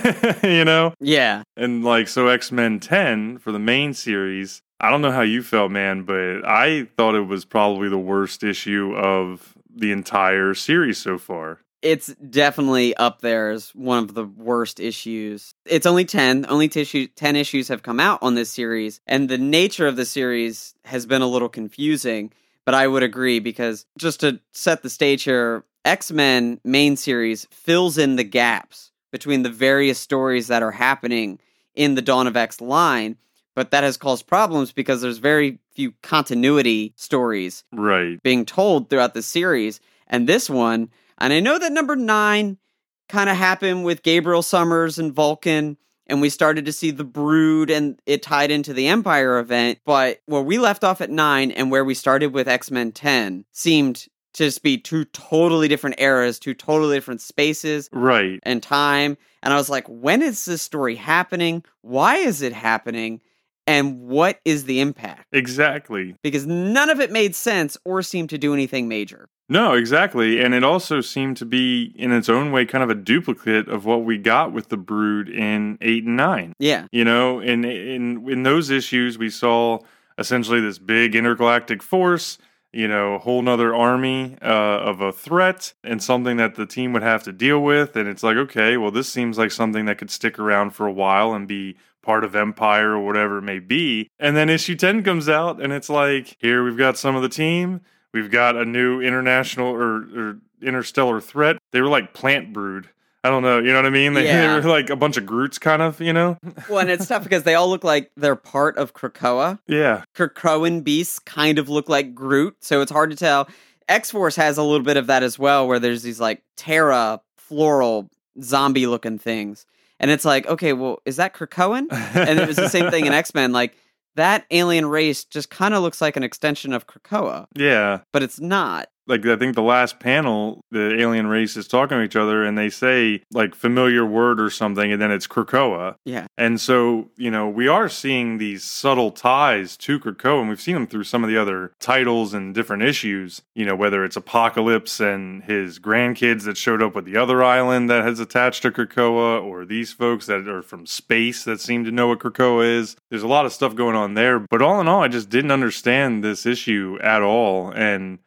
you know? Yeah. And like, so X-Men ten for the main series, I don't know how you felt, man, but I thought it was probably the worst issue of the entire series so far. It's definitely up there as one of the worst issues. It's only ten. Only tissue, ten issues have come out on this series, and the nature of the series has been a little confusing, but I would agree because just to set the stage here, X-Men main series fills in the gaps between the various stories that are happening in the Dawn of X line, but that has caused problems because there's very few continuity stories right. being told throughout the series, and this one... And I know that number nine kind of happened with Gabriel Summers and Vulcan, and we started to see the Brood, and it tied into the Empire event. But where we left off at nine and where we started with X-Men ten seemed to just be two totally different eras, two totally different spaces right. and time. And I was like, when is this story happening? Why is it happening? And what is the impact? Exactly. Because none of it made sense or seemed to do anything major. No, exactly. And it also seemed to be, in its own way, kind of a duplicate of what we got with the Brood in eight and nine. Yeah. You know, in in in those issues, we saw essentially this big intergalactic force, you know, a whole nother army uh, of a threat and something that the team would have to deal with. And it's like, okay, well, this seems like something that could stick around for a while and be part of Empire or whatever it may be. And then issue ten comes out, and it's like, here we've got some of the team. We've got a new international or, or interstellar threat. They were like Plant Brood. I don't know. You know what I mean? They, Yeah. they were like a bunch of Groots, kind of, you know? Well, and it's tough because they all look like they're part of Krakoa. Yeah. Krakoan beasts kind of look like Groot, so it's hard to tell. X-Force has a little bit of that as well, where there's these like Terra, floral, zombie-looking things. And it's like, okay, well, is that Krakoan? And it was the same thing in X-Men. Like, that alien race just kind of looks like an extension of Krakoa. Yeah. But it's not. Like, I think the last panel, the alien race is talking to each other, and they say, like, familiar word or something, and then it's Krakoa. Yeah. And so, you know, we are seeing these subtle ties to Krakoa, and we've seen them through some of the other titles and different issues, you know, whether it's Apocalypse and his grandkids that showed up with the other island that has attached to Krakoa, or these folks that are from space that seem to know what Krakoa is. There's a lot of stuff going on there, but all in all, I just didn't understand this issue at all, and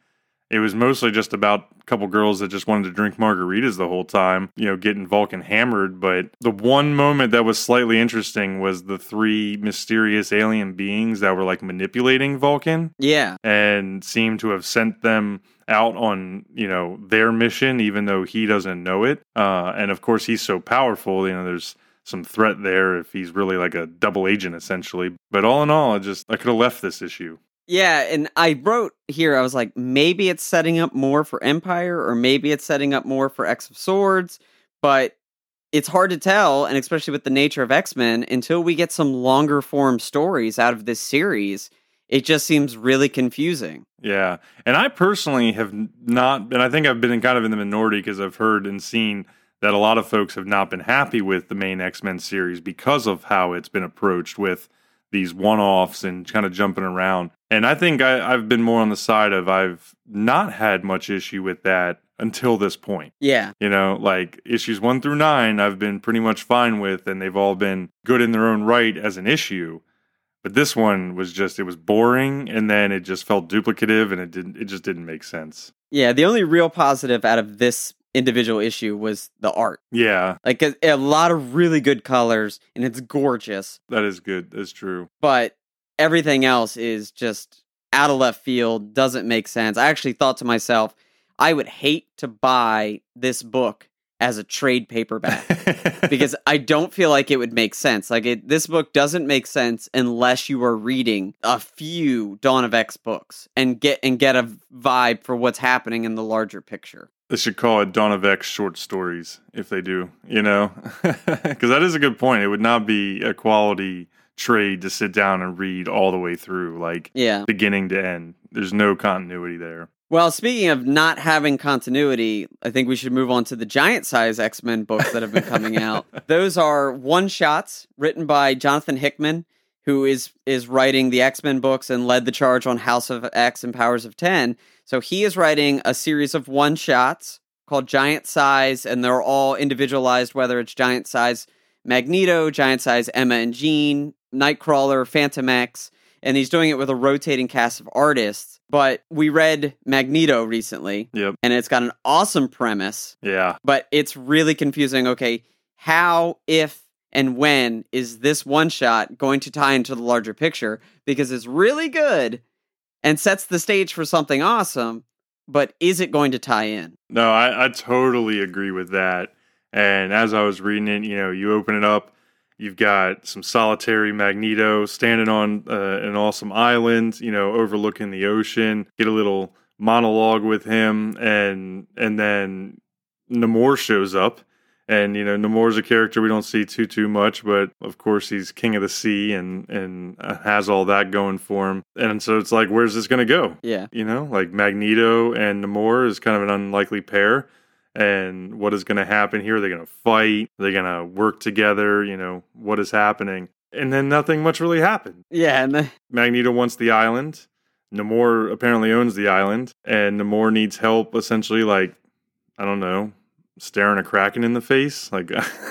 it was mostly just about a couple girls that just wanted to drink margaritas the whole time, you know, getting Vulcan hammered. But the one moment that was slightly interesting was the three mysterious alien beings that were like manipulating Vulcan. Yeah. And seemed to have sent them out on, you know, their mission, even though he doesn't know it. Uh, and of course, he's so powerful, you know, there's some threat there if he's really like a double agent, essentially. But all in all, I just, I could have left this issue. Yeah, and I wrote here, I was like, maybe it's setting up more for Empire, or maybe it's setting up more for X of Swords, but it's hard to tell, and especially with the nature of X-Men, until we get some longer form stories out of this series, it just seems really confusing. Yeah, and I personally have not, and I think I've been in kind of in the minority because I've heard and seen that a lot of folks have not been happy with the main X-Men series because of how it's been approached with these one-offs and kind of jumping around. And I think I, I've been more on the side of I've not had much issue with that until this point. Yeah. You know, like issues one through nine, I've been pretty much fine with, and they've all been good in their own right as an issue. But this one was just, it was boring, and then it just felt duplicative, and it didn't, it just didn't make sense. Yeah, the only real positive out of this individual issue was the art. Yeah. Like a, a lot of really good colors, and it's gorgeous. That is good. That's true. But everything else is just out of left field, doesn't make sense. I actually thought to myself, I would hate to buy this book as a trade paperback because I don't feel like it would make sense. Like it, this book doesn't make sense unless you are reading a few Dawn of X books and get and get a vibe for what's happening in the larger picture. They should call it Dawn of X short stories if they do, you know, because that is a good point. It would not be a quality trade to sit down and read all the way through, like yeah. beginning to end. There's no continuity there. Well, speaking of not having continuity, I think we should move on to the giant size X-Men books that have been coming out. Those are one-shots written by Jonathan Hickman, who is is writing the X-Men books and led the charge on House of X and Powers of ten. So he is writing a series of one-shots called Giant Size, and they're all individualized, whether it's Giant Size Magneto, Giant Size Emma and Jean, Nightcrawler, Phantom X, and he's doing it with a rotating cast of artists. But we read Magneto recently, yep. and it's got an awesome premise. Yeah. But it's really confusing. Okay, how, if, and when is this one-shot going to tie into the larger picture? Because it's really good and sets the stage for something awesome, but is it going to tie in? No, I, I totally agree with that. And as I was reading it, you know, you open it up, you've got some solitary Magneto standing on uh, an awesome island, you know, overlooking the ocean. Get a little monologue with him, and and then Namor shows up. And, you know, Namor's a character we don't see too, too much, but of course he's king of the sea and, and has all that going for him. And so it's like, where's this going to go? Yeah. You know, like Magneto and Namor is kind of an unlikely pair. And what is going to happen here? Are they going to fight? Are they going to work together? You know, what is happening? And then nothing much really happened. Yeah. And the- Magneto wants the island. Namor apparently owns the island. And Namor needs help, essentially, like, I don't know, staring a Kraken in the face. Like,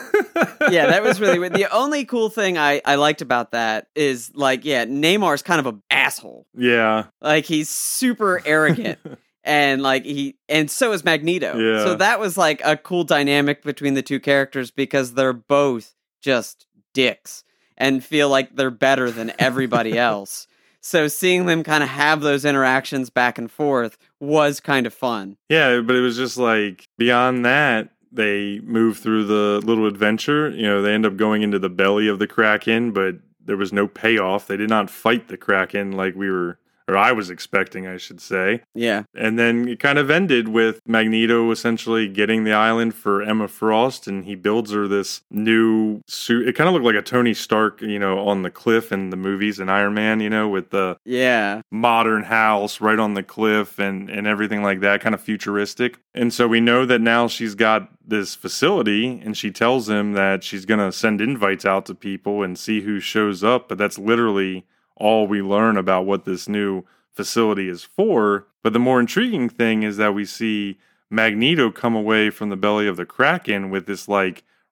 yeah, that was really weird. The only cool thing I, I liked about that is, like, yeah, Namar's kind of an asshole. Yeah. Like, he's super arrogant. And like he, and so is Magneto. Yeah. So that was like a cool dynamic between the two characters because they're both just dicks and feel like they're better than everybody else. So seeing them kind of have those interactions back and forth was kind of fun. Yeah, but it was just like beyond that, they move through the little adventure. You know, they end up going into the belly of the Kraken, but there was no payoff. They did not fight the Kraken like we were. Or I was expecting, I should say. Yeah. And then it kind of ended with Magneto essentially getting the island for Emma Frost, and he builds her this new suit. It kind of looked like a Tony Stark, you know, on the cliff in the movies in Iron Man, you know, with the yeah modern house right on the cliff and, and everything like that, kind of futuristic. And so we know that now she's got this facility, and she tells him that she's going to send invites out to people and see who shows up, but that's literally all we learn about what this new facility is for. But the more intriguing thing is that we see Magneto come away from the belly of the Kraken with this like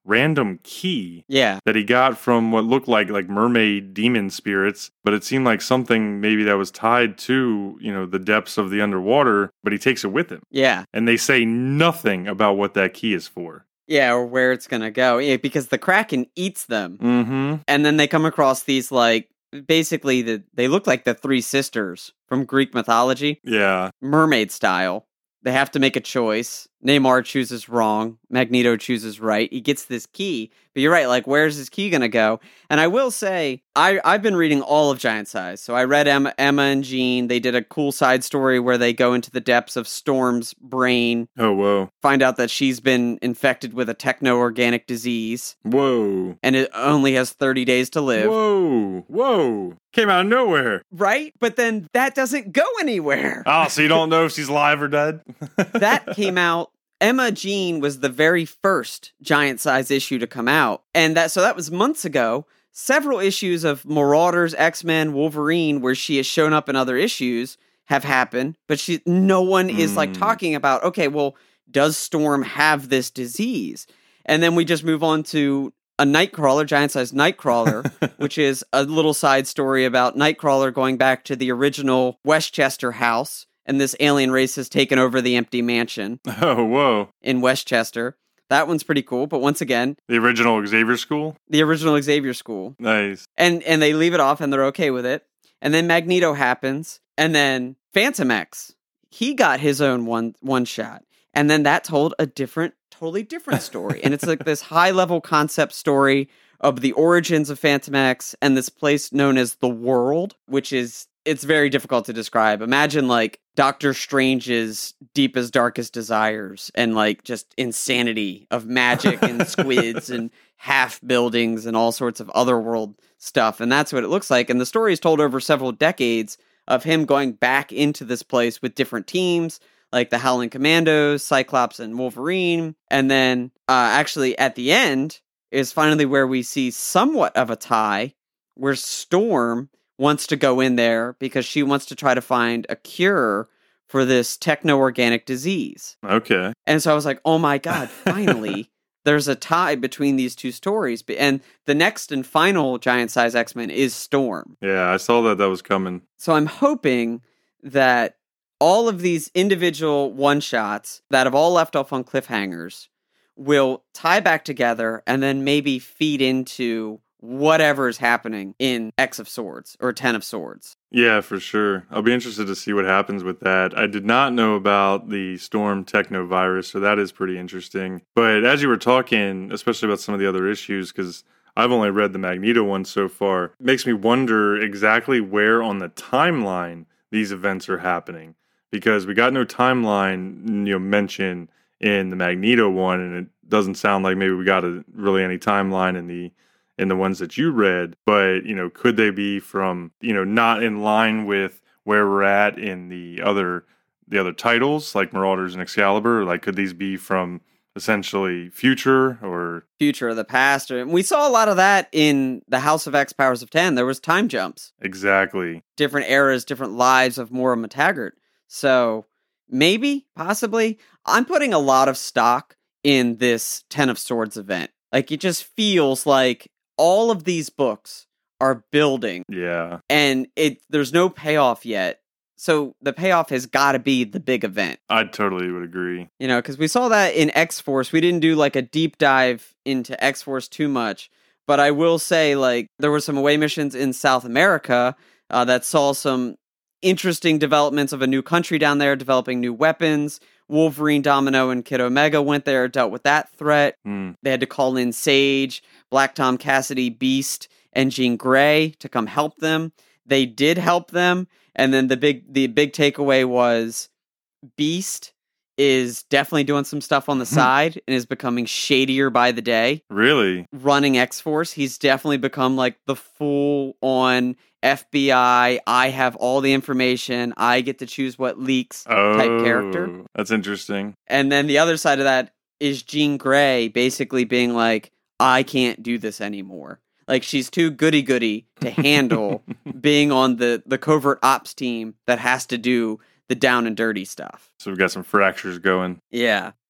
random key Yeah. that he got from what looked like like mermaid demon spirits, but it seemed like something maybe that was tied to, you know, the depths of the underwater, but he takes it with him. Yeah. And they say nothing about what that key is for. Yeah, or where it's going to go. Yeah, because the Kraken eats them. Mm-hmm. And then they come across these, like, basically, the, they look like the three sisters from Greek mythology. Yeah. Mermaid style. They have to make a choice. Namor chooses wrong. Magneto chooses right. He gets this key. But you're right, like, where's his key going to go? And I will say, I, I've been reading all of Giant Size. So I read Emma, Emma and Jean. They did a cool side story where they go into the depths of Storm's brain. Oh, whoa. Find out that she's been infected with a techno-organic disease. Whoa. And it only has thirty days to live. Whoa. Whoa. Came out of nowhere. Right? But then that doesn't go anywhere. Oh, so you don't know if she's alive or dead? That came out. Emma Jean was the very first Giant Size issue to come out. And that so that was months ago. Several issues of Marauders, X-Men, Wolverine, where she has shown up in other issues, have happened. But she, no one mm. is like talking about, okay, well, does Storm have this disease? And then we just move on to a Nightcrawler, giant-sized Nightcrawler, which is a little side story about Nightcrawler going back to the original Westchester house, and this alien race has taken over the empty mansion. Oh, whoa. In Westchester. That one's pretty cool, but once again... The original Xavier School? The original Xavier School. Nice. And and they leave it off, and they're okay with it. And then Magneto happens, and then Phantom X, he got his own one one shot. And then that told a different, totally different story. And it's like this high-level concept story of the origins of Phantom X and this place known as the World, which is, it's very difficult to describe. Imagine, like, Doctor Strange's deepest, darkest desires and, like, just insanity of magic and squids and half buildings and all sorts of otherworld stuff. And that's what it looks like. And the story is told over several decades of him going back into this place with different teams, like the Howling Commandos, Cyclops, and Wolverine. And then, uh, actually, at the end is finally where we see somewhat of a tie, where Storm wants to go in there because she wants to try to find a cure for this techno-organic disease. Okay. And so I was like, oh my God, finally, there's a tie between these two stories. And the next and final giant-size X-Men is Storm. Yeah, I saw that that was coming. So I'm hoping that all of these individual one-shots that have all left off on cliffhangers will tie back together and then maybe feed into whatever is happening in X of Swords or Ten of Swords. Yeah, for sure. I'll be interested to see what happens with that. I did not know about the Storm Techno virus, so that is pretty interesting. But as you were talking, especially about some of the other issues, because I've only read the Magneto one so far, it makes me wonder exactly where on the timeline these events are happening. Because we got no timeline, you know, mentioned in the Magneto one, and it doesn't sound like maybe we got a, really any timeline in the in the ones that you read, but, you know, could they be from, you know, not in line with where we're at in the other the other titles, like Marauders and Excalibur? Or like, could these be from essentially future or... Future or the past? Or, we saw a lot of that in the House of X Powers of ten. There was time jumps. Exactly. Different eras, different lives of Moira McTaggart. So, maybe, possibly, I'm putting a lot of stock in this Ten of Swords event. Like, it just feels like all of these books are building. Yeah. And it there's no payoff yet. So the payoff has got to be the big event. I totally would agree. You know, because we saw that in X-Force. We didn't do like a deep dive into X-Force too much. But I will say, like, there were some away missions in South America uh, that saw some interesting developments of a new country down there, developing new weapons. Wolverine, Domino, and Kid Omega went there, dealt with that threat. Mm. They had to call in Sage, Black Tom Cassidy, Beast, and Jean Grey to come help them. They did help them, and then the big the big takeaway was Beast is definitely doing some stuff on the side and is becoming shadier by the day. Really? Running X-Force, he's definitely become like the full-on F B I, I have all the information, I get to choose what leaks oh, type character. That's interesting. And then the other side of that is Jean Grey basically being like, I can't do this anymore. Like, she's too goody-goody to handle being on the, the covert ops team that has to do the down and dirty stuff. So we've got some fractures going. Yeah.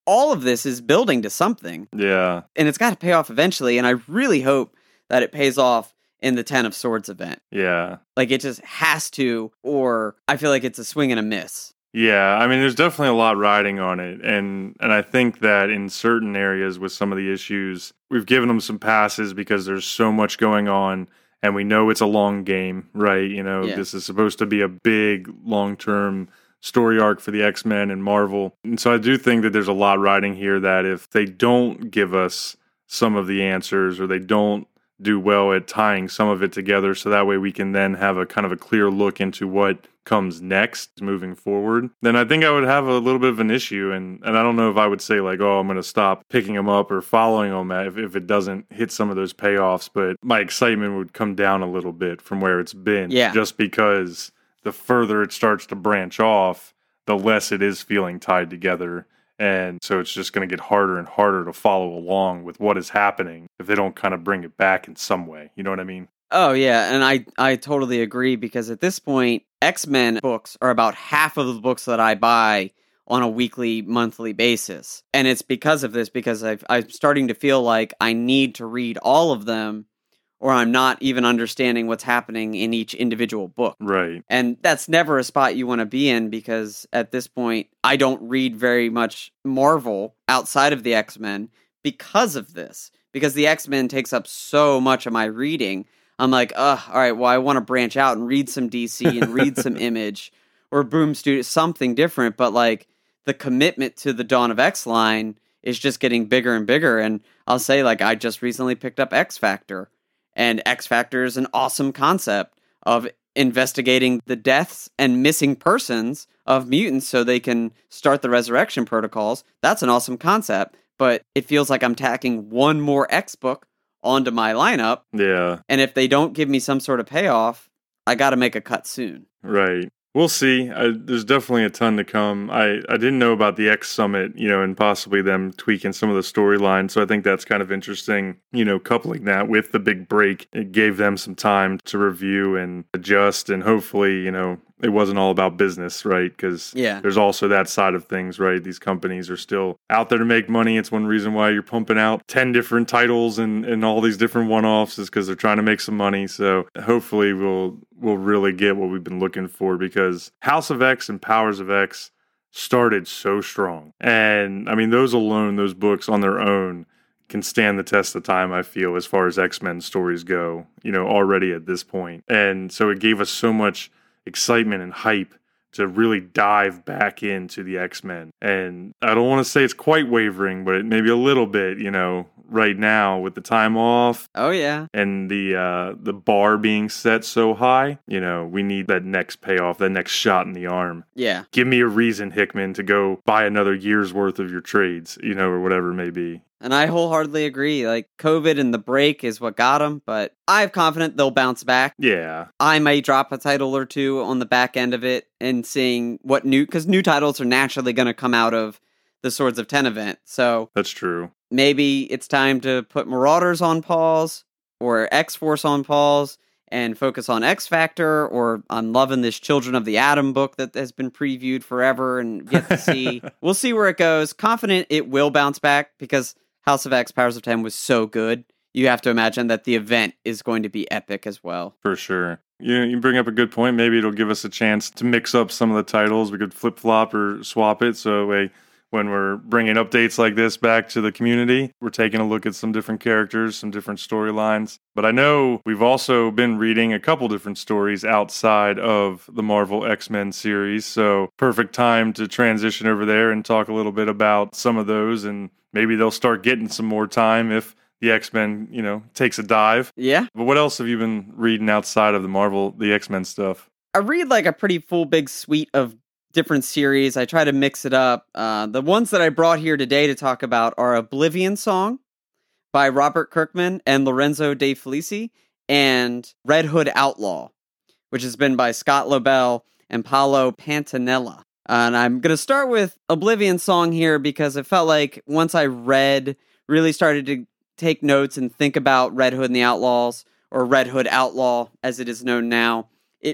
all of this is building to something. Yeah. And it's got to pay off eventually. And I really hope that it pays off in the Ten of Swords event. Yeah. Like, it just has to, or I feel like it's a swing and a miss. Yeah, I mean, there's definitely a lot riding on it, and and I think that in certain areas with some of the issues, we've given them some passes because there's so much going on, and we know it's a long game, right? You know, Yeah. This is supposed to be a big, long-term story arc for the X-Men and Marvel, and so I do think that there's a lot riding here that if they don't give us some of the answers, or they don't do well at tying some of it together, so that way we can then have a kind of a clear look into what comes next moving forward, then I think I would have a little bit of an issue. And, and I don't know if I would say like, oh, I'm going to stop picking them up or following them if, if it doesn't hit some of those payoffs. But my excitement would come down a little bit from where it's been. Yeah. Just because the further it starts to branch off, the less it is feeling tied together. And so it's just going to get harder and harder to follow along with what is happening if they don't kind of bring it back in some way. You know what I mean? Oh, yeah, and I, I totally agree, because at this point, X-Men books are about half of the books that I buy on a weekly, monthly basis. And it's because of this, because I've, I'm starting to feel like I need to read all of them, or I'm not even understanding what's happening in each individual book. Right. And that's never a spot you want to be in, because at this point, I don't read very much Marvel outside of the X-Men because of this. Because the X-Men takes up so much of my reading. I'm like, ugh, all right, well, I want to branch out and read some D C and read some Image or Boom Studio, something different. But like, the commitment to the Dawn of X line is just getting bigger and bigger. And I'll say, like, I just recently picked up X Factor. And X Factor is an awesome concept of investigating the deaths and missing persons of mutants so they can start the resurrection protocols. That's an awesome concept. But it feels like I'm tacking one more X book onto my lineup. Yeah. And if they don't give me some sort of payoff, I got to make a cut soon. Right. We'll see. I, there's definitely a ton to come. I, I didn't know about the X Summit, you know, and possibly them tweaking some of the storylines. So I think that's kind of interesting, you know, coupling that with the big break. It gave them some time to review and adjust, and hopefully, you know, it wasn't all about business, right? Because Yeah. there's also that side of things, right? These companies are still out there to make money. It's one reason why you're pumping out ten different titles and, and all these different one-offs, is because they're trying to make some money. So hopefully we'll we'll really get what we've been looking for, because House of X and Powers of X started so strong. And I mean, those alone, those books on their own, can stand the test of time, I feel, as far as X-Men stories go, you know, already at this point. And so it gave us so much excitement and hype to really dive back into the X-Men. And I don't want to say it's quite wavering, but maybe a little bit, you know, right now with the time off Oh, yeah. and the uh, the bar being set so high, you know, we need that next payoff, that next shot in the arm. Yeah. Give me a reason, Hickman, to go buy another year's worth of your trades, you know, or whatever it may be. And I wholeheartedly agree. Like, COVID and the break is what got them, but I'm confident they'll bounce back. Yeah. I may drop a title or two on the back end of it and seeing what new, because new titles are naturally going to come out of the Swords of Ten event. So That's true. maybe it's time to put Marauders on pause or X-Force on pause and focus on X Factor, or I'm loving this Children of the Atom book that has been previewed forever and get to see. We'll see where it goes. Confident it will bounce back, because House of X, Powers of Ten was so good. You have to imagine that the event is going to be epic as well. For sure. You you bring up a good point. Maybe it'll give us a chance to mix up some of the titles. We could flip-flop or swap it, so way when we're bringing updates like this back to the community, we're taking a look at some different characters, some different storylines. But I know we've also been reading a couple different stories outside of the Marvel X-Men series, so perfect time to transition over there and talk a little bit about some of those, and maybe they'll start getting some more time if the X-Men, you know, takes a dive. Yeah. But what else have you been reading outside of the Marvel, the X-Men stuff? I read like a pretty full big suite of different series. I try to mix it up. Uh, the ones that I brought here today to talk about are Oblivion Song by Robert Kirkman and Lorenzo De Felici, and Red Hood Outlaw, which has been by Scott Lobel and Paolo Pantanella. Uh, and I'm going to start with Oblivion Song here because it felt like once I read, really started to take notes and think about Red Hood and the Outlaws, or Red Hood Outlaw as it is known now, it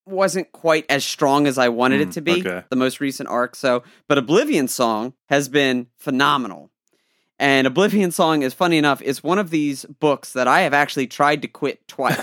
wasn't quite as strong as I wanted Mm, it to be, okay. the most recent arc. So, but Oblivion Song has been phenomenal. And Oblivion Song is, funny enough, is one of these books that I have actually tried to quit twice.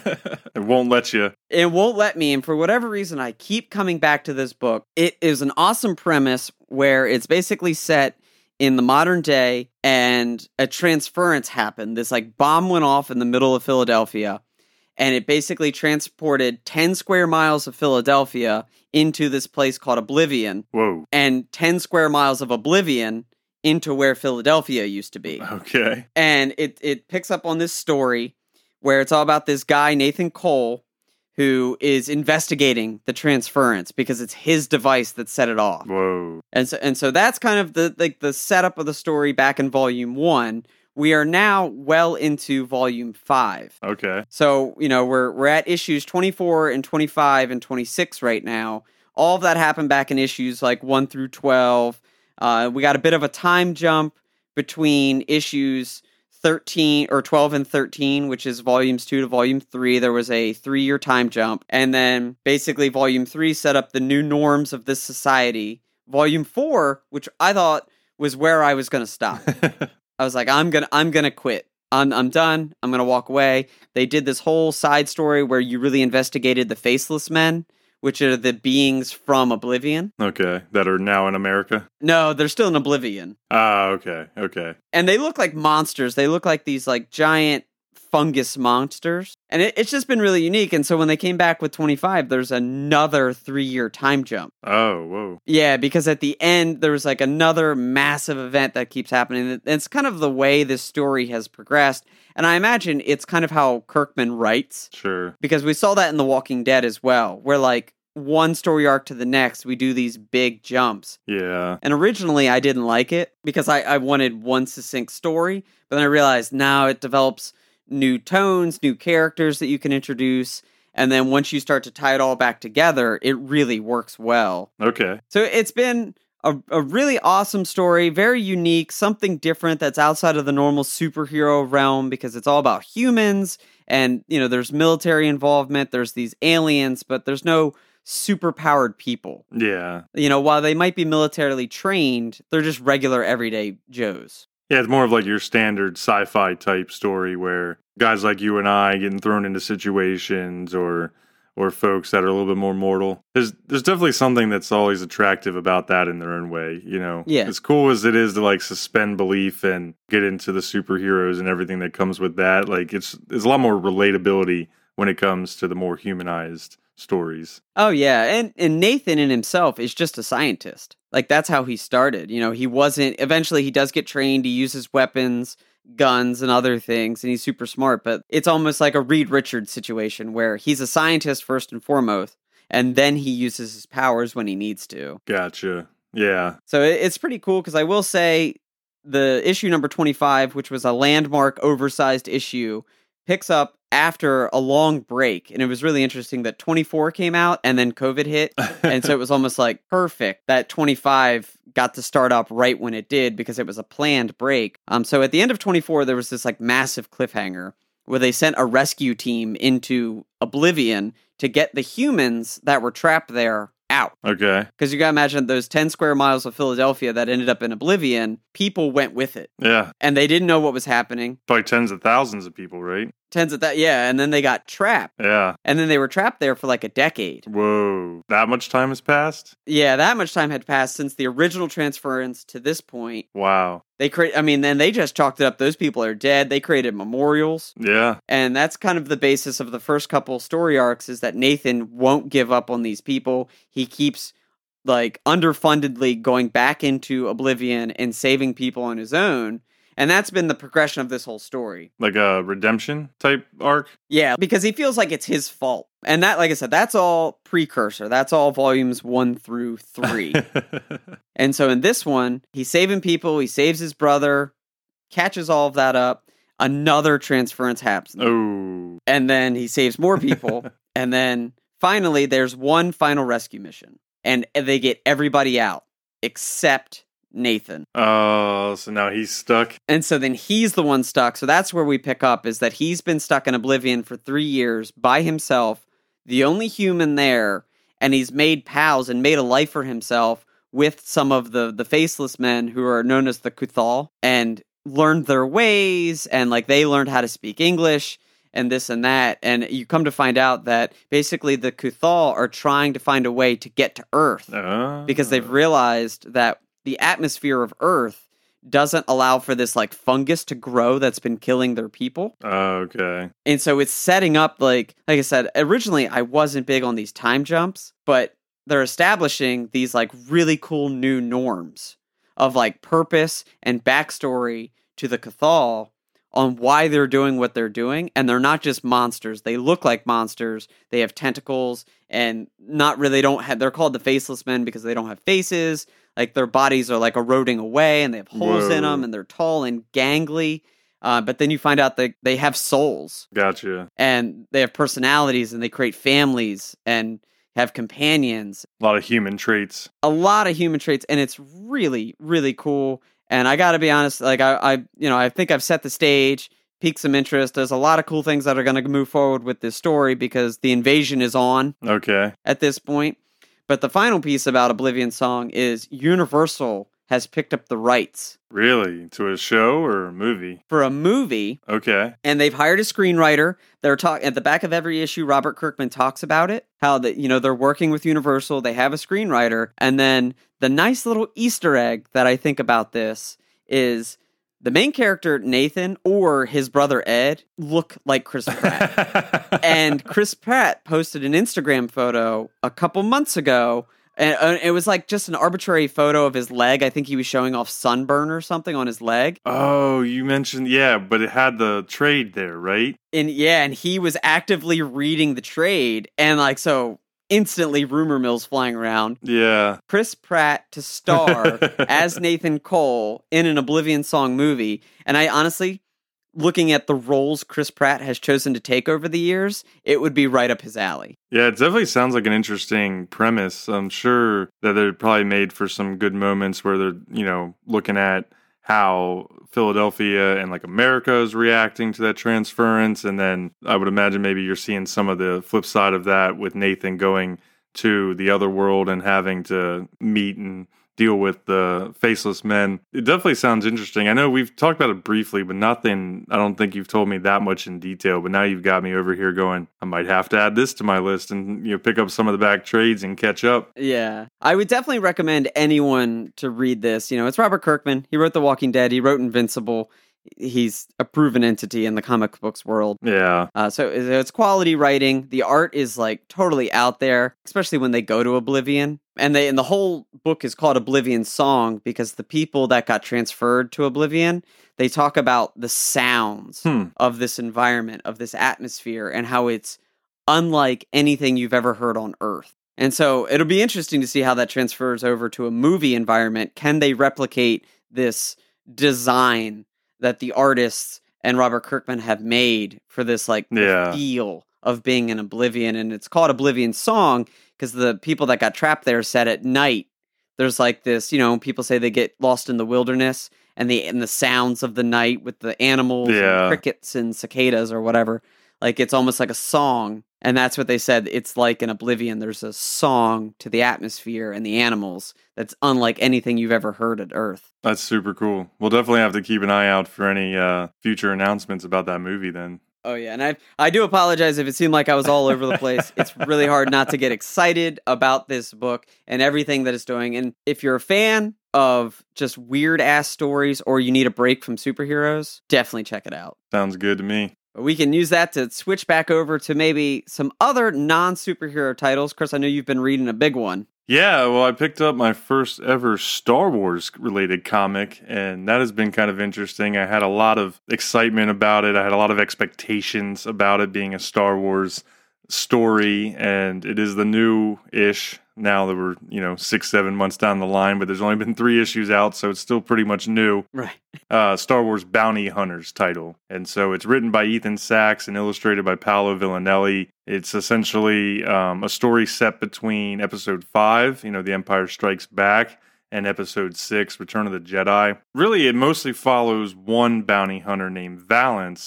It won't let you. It won't let me, and for whatever reason, I keep coming back to this book. It is an awesome premise where it's basically set in the modern day, and a transference happened. This like bomb went off in the middle of Philadelphia, and it basically transported ten square miles of Philadelphia into this place called Oblivion, Whoa. and ten square miles of Oblivion into where Philadelphia used to be. Okay. And it, it picks up on this story where it's all about this guy, Nathan Cole, who is investigating the transference because it's his device that set it off. Whoa. And so and so that's kind of the like the setup of the story back in volume one. We are now well into volume five. Okay. So, you know, we're we're at issues twenty-four and twenty-five and twenty-six right now. All of that happened back in issues like one through twelve. Uh, we got a bit of a time jump between issues thirteen or twelve and thirteen, which is volumes two to volume three. There was a three-year time jump. And then basically volume three set up the new norms of this society. Volume four, which I thought was where I was going to stop. I was like, I'm going to I'm going to quit. I'm I'm done. I'm going to walk away. They did this whole side story where you really investigated the Faceless Men, which are the beings from Oblivion. Okay. That are now in America? No, they're still in Oblivion. Ah, okay. Okay. And they look like monsters. They look like these like giant fungus monsters. And it, it's just been really unique. And so when they came back with twenty-five, there's another three-year time jump. Oh, whoa. Yeah, because at the end, there was like another massive event that keeps happening. And it's kind of the way this story has progressed. And I imagine it's kind of how Kirkman writes. Sure. Because we saw that in The Walking Dead as well, where like one story arc to the next, we do these big jumps. Yeah. And originally I didn't like it because I, I wanted one succinct story, but then I realized now it develops new tones, new characters that you can introduce. And then once you start to tie it all back together, it really works well. Okay. So it's been a, a really awesome story, very unique, something different that's outside of the normal superhero realm because it's all about humans and, you know, there's military involvement, there's these aliens, but there's no super-powered people. Yeah. You know, while they might be militarily trained, they're just regular everyday Joes. Yeah, it's more of like your standard sci-fi type story where guys like you and I getting thrown into situations or or folks that are a little bit more mortal. There's there's definitely something that's always attractive about that in their own way, you know. Yeah. As cool as it is to like suspend belief and get into the superheroes and everything that comes with that, like it's there's a lot more relatability when it comes to the more humanized stories. Oh, yeah. And, and Nathan in himself is just a scientist. Like, that's how he started. You know, he wasn't... Eventually, he does get trained. He uses weapons, guns, and other things, and he's super smart. But it's almost like a Reed Richards situation where he's a scientist first and foremost, and then he uses his powers when he needs to. Gotcha. Yeah. So it, it's pretty cool, because I will say the issue number twenty-five, which was a landmark oversized issue, picks up after a long break. And it was really interesting that twenty-four came out and then COVID hit. And so it was almost like perfect that twenty-five got to start up right when it did because it was a planned break. Um, so at the end of twenty-four, there was this like massive cliffhanger where they sent a rescue team into Oblivion to get the humans that were trapped there out. Okay. Because you gotta imagine those ten square miles of Philadelphia that ended up in Oblivion, people went with it. Yeah. And they didn't know what was happening. Probably tens of thousands of people, right? Tens of that, yeah. And then they got trapped. Yeah. And then they were trapped there for like a decade. Whoa. That much time has passed? Yeah, that much time had passed since the original transference to this point. Wow. They create, I mean, then they just chalked it up. Those people are dead. They created memorials. Yeah. And that's kind of the basis of the first couple story arcs is that Nathan won't give up on these people. He keeps like underfundedly going back into Oblivion and saving people on his own. And that's been the progression of this whole story. Like a redemption type arc? Yeah, because he feels like it's his fault. And that, like I said, that's all precursor. That's all volumes one through three. And so in this one, he's saving people. He saves his brother, catches all of that up. Another transference happens. Oh. And then he saves more people. And then finally, there's one final rescue mission. And they get everybody out except Nathan. Oh, so now he's stuck. And so then he's the one stuck. So that's where we pick up is that he's been stuck in Oblivion for three years by himself. the only human there, and he's made pals and made a life for himself with some of the, the faceless men who are known as the Kuthal, and learned their ways, and like they learned how to speak English and this and that. And you come to find out that basically the Kuthal are trying to find a way to get to Earth uh. because they've realized that the atmosphere of Earth doesn't allow for this like fungus to grow that's been killing their people. Okay. And so it's setting up like, like I said, originally I wasn't big on these time jumps, but they're establishing these like really cool new norms of like purpose and backstory to the Kuthal on why they're doing what they're doing. And they're not just monsters. They look like monsters. They have tentacles and not really don't have, they're called the Faceless Men because they don't have faces. Like their bodies are like eroding away and they have holes Whoa. in them and they're tall and gangly. Uh, but then you find out that they have souls. Gotcha. And they have personalities and they create families and have companions. A lot of human traits. A lot of human traits. And it's really, really cool. And I got to be honest, like I, I, you know, I think I've set the stage, piqued some interest. There's a lot of cool things that are going to move forward with this story because the invasion is on. Okay. At this point. But the final piece about Oblivion Song is Universal has picked up the rights. Really? To a show or a movie? For a movie. Okay. And they've hired a screenwriter. They're talk at the back of every issue, Robert Kirkman talks about it. How that, you know, they're working with Universal, they have a screenwriter, and then the nice little Easter egg that I think about this is the main character, Nathan, or his brother Ed, look like Chris Pratt. And Chris Pratt posted an Instagram photo a couple months ago. And it was like just an arbitrary photo of his leg. I think he was showing off sunburn or something on his leg. Oh, you mentioned, yeah, but it had the trade there, right? And yeah, and he was actively reading the trade. And like, so instantly rumor mills flying around. Yeah. Chris Pratt to star as Nathan Cole in an Oblivion Song movie. And I honestly, looking at the roles Chris Pratt has chosen to take over the years, it would be right up his alley. Yeah, it definitely sounds like an interesting premise. I'm sure that they're probably made for some good moments where they're, you know, looking at how Philadelphia and like America is reacting to that transference. And then I would imagine maybe you're seeing some of the flip side of that with Nathan going to the other world and having to meet and deal with the Faceless Men. It definitely sounds interesting. I know we've talked about it briefly, but nothing, I don't think you've told me that much in detail, but now you've got me over here going, I might have to add this to my list and, you know, pick up some of the back trades and catch up. Yeah. I would definitely recommend anyone to read this. You know, it's Robert Kirkman. He wrote The Walking Dead. He wrote Invincible. He's a proven entity in the comic books world. Yeah. Uh, so it's quality writing. The art is like totally out there, especially when they go to Oblivion. And they and the whole book is called Oblivion Song because the people that got transferred to Oblivion, they talk about the sounds hmm. of this environment, of this atmosphere, and how it's unlike anything you've ever heard on Earth. And so it'll be interesting to see how that transfers over to a movie environment. Can they replicate this design that the artists and Robert Kirkman have made for this like yeah. feel of being in Oblivion? And it's called Oblivion Song because the people that got trapped there said at night, there's like this, you know, people say they get lost in the wilderness and the and the sounds of the night with the animals yeah. and crickets and cicadas or whatever. Like it's almost like a song. And that's what they said it's like in Oblivion. There's a song to the atmosphere and the animals that's unlike anything you've ever heard at Earth. That's super cool. We'll definitely have to keep an eye out for any uh, future announcements about that movie then. Oh, yeah. And I I do apologize if it seemed like I was all over the place. It's really hard not to get excited about this book and everything that it's doing. And if you're a fan of just weird-ass stories or you need a break from superheroes, definitely check it out. Sounds good to me. We can use that to switch back over to maybe some other non-superhero titles. Chris, I know you've been reading a big one. Yeah, well, I picked up my first ever Star Wars related comic, and that has been kind of interesting. I had a lot of excitement about it. I had a lot of expectations about it being a Star Wars story, and it is the new-ish. Now that we're, you know, six, seven months down the line, but there's only been three issues out, so it's still pretty much new. Right. uh, Star Wars Bounty Hunters title. And so it's written by Ethan Sachs and illustrated by Paolo Villanelli. It's essentially um, a story set between episode five, you know, The Empire Strikes Back, and episode six, Return of the Jedi. Really, it mostly follows one bounty hunter named Valance,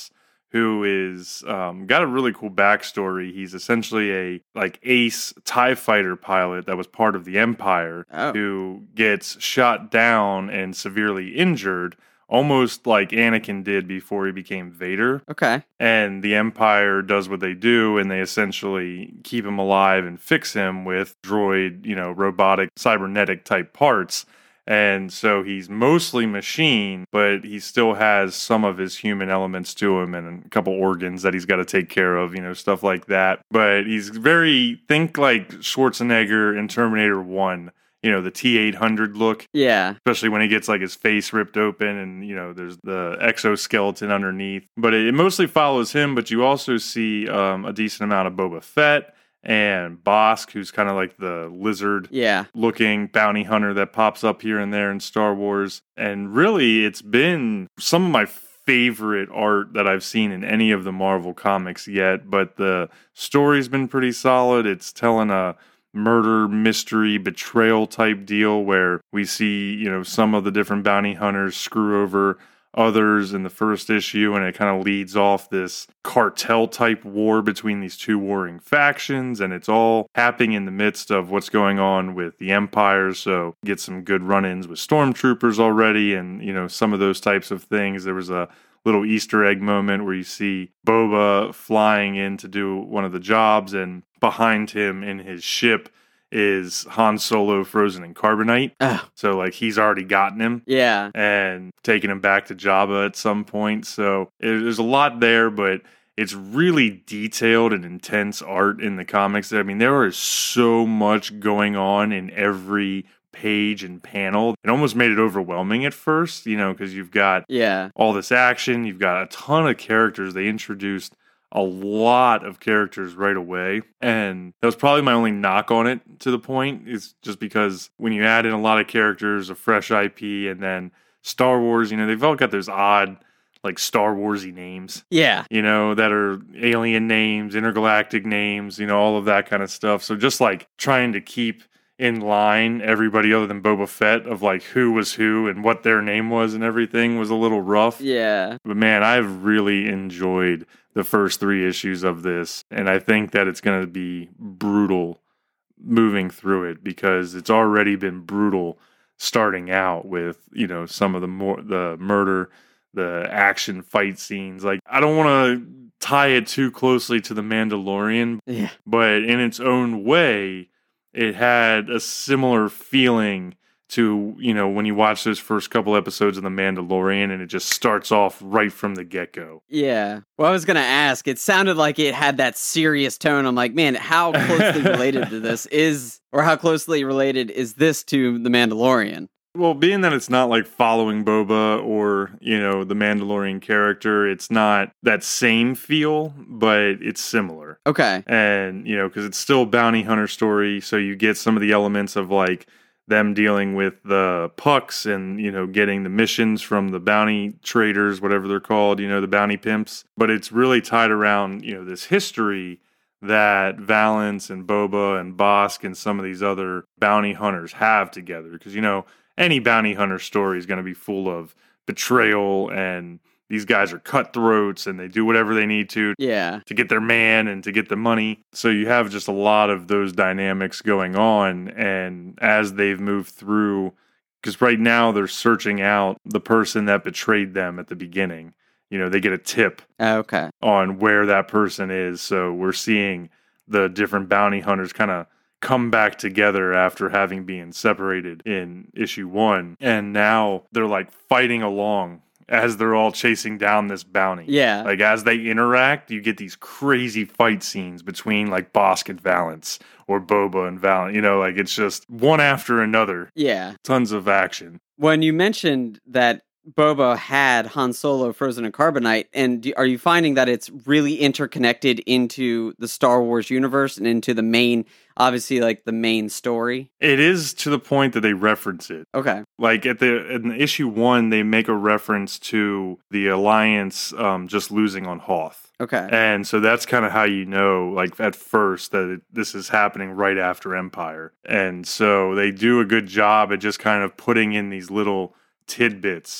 who is um, got a really cool backstory. He's essentially a like ace TIE fighter pilot that was part of the Empire Oh. who gets shot down and severely injured, almost like Anakin did before he became Vader. Okay. And the Empire does what they do, and they essentially keep him alive and fix him with droid, you know, robotic, cybernetic type parts. And so he's mostly machine, but he still has some of his human elements to him and a couple organs that he's got to take care of, you know, stuff like that. But he's very, think like Schwarzenegger in Terminator one, you know, the T eight hundred look. Yeah. Especially when he gets like his face ripped open and, you know, there's the exoskeleton underneath. But it, it mostly follows him, but you also see um, a decent amount of Boba Fett and Bosk, who's kind of like the lizard Yeah. looking bounty hunter that pops up here and there in Star Wars. And really, it's been some of my favorite art that I've seen in any of the Marvel comics yet, but the story's been pretty solid. It's telling a murder, mystery, betrayal type deal where we see, you know, some of the different bounty hunters screw over others in the first issue, and it kind of leads off this cartel type war between these two warring factions, and it's all happening in the midst of what's going on with the Empire. So get some good run-ins with stormtroopers already, and you know, some of those types of things. There was a little Easter egg moment where you see Boba flying in to do one of the jobs, and behind him in his ship is Han Solo frozen in carbonite. Oh. So, like, he's already gotten him. Yeah. And taking him back to Jabba at some point. So, it, there's a lot there, but it's really detailed and intense art in the comics. I mean, there is so much going on in every page and panel. It almost made it overwhelming at first, you know, because you've got Yeah. all this action, you've got a ton of characters. They introduced a lot of characters right away, and that was probably my only knock on it to the point, is just because when you add in a lot of characters, a fresh I P, and then Star Wars, you know, they've all got those odd, like, Star Warsy names, Yeah. you know, that are alien names, intergalactic names, you know, all of that kind of stuff. So just like trying to keep in line everybody other than Boba Fett of like who was who and what their name was and everything was a little rough. Yeah. But man, I've really enjoyed the first three issues of this, and I think that it's going to be brutal moving through it, because it's already been brutal starting out with, you know, some of the more the murder, the action fight scenes. Like, I don't want to tie it too closely to The Mandalorian, Yeah. but in its own way, it had a similar feeling to, you know, when you watch those first couple episodes of The Mandalorian, and it just starts off right from the get-go. Yeah. Well, I was going to ask, it sounded like it had that serious tone. I'm like, man, how closely related to this is, or how closely related is this to The Mandalorian? Well, being that it's not like following Boba or, you know, the Mandalorian character, it's not that same feel, but it's similar. Okay. And, you know, because it's still a bounty hunter story, so you get some of the elements of, like, them dealing with the pucks and, you know, getting the missions from the bounty traders, whatever they're called, you know, the bounty pimps. But it's really tied around, you know, this history that Valance and Boba and Bosk and some of these other bounty hunters have together. Because, you know, any bounty hunter story is going to be full of betrayal, and these guys are cutthroats and they do whatever they need to Yeah. to get their man and to get the money. So you have just a lot of those dynamics going on. And as they've moved through, because right now they're searching out the person that betrayed them at the beginning. You know, they get a tip Okay. on where that person is. So we're seeing the different bounty hunters kind of come back together after having been separated in issue one. And now they're like fighting along as they're all chasing down this bounty. Yeah. Like, as they interact, you get these crazy fight scenes between, like, Bosk and Valance, or Boba and Valance. You know, like, it's just one after another. Yeah. Tons of action. When you mentioned that Boba had Han Solo frozen in carbonite, and do, are you finding that it's really interconnected into the Star Wars universe and into the main, obviously, like, the main story? It is to the point that they reference it. Okay. Like, at the in issue one, they make a reference to the Alliance um, just losing on Hoth. Okay. And so that's kind of how you know, like, at first, that it, this is happening right after Empire. And so they do a good job at just kind of putting in these little tidbits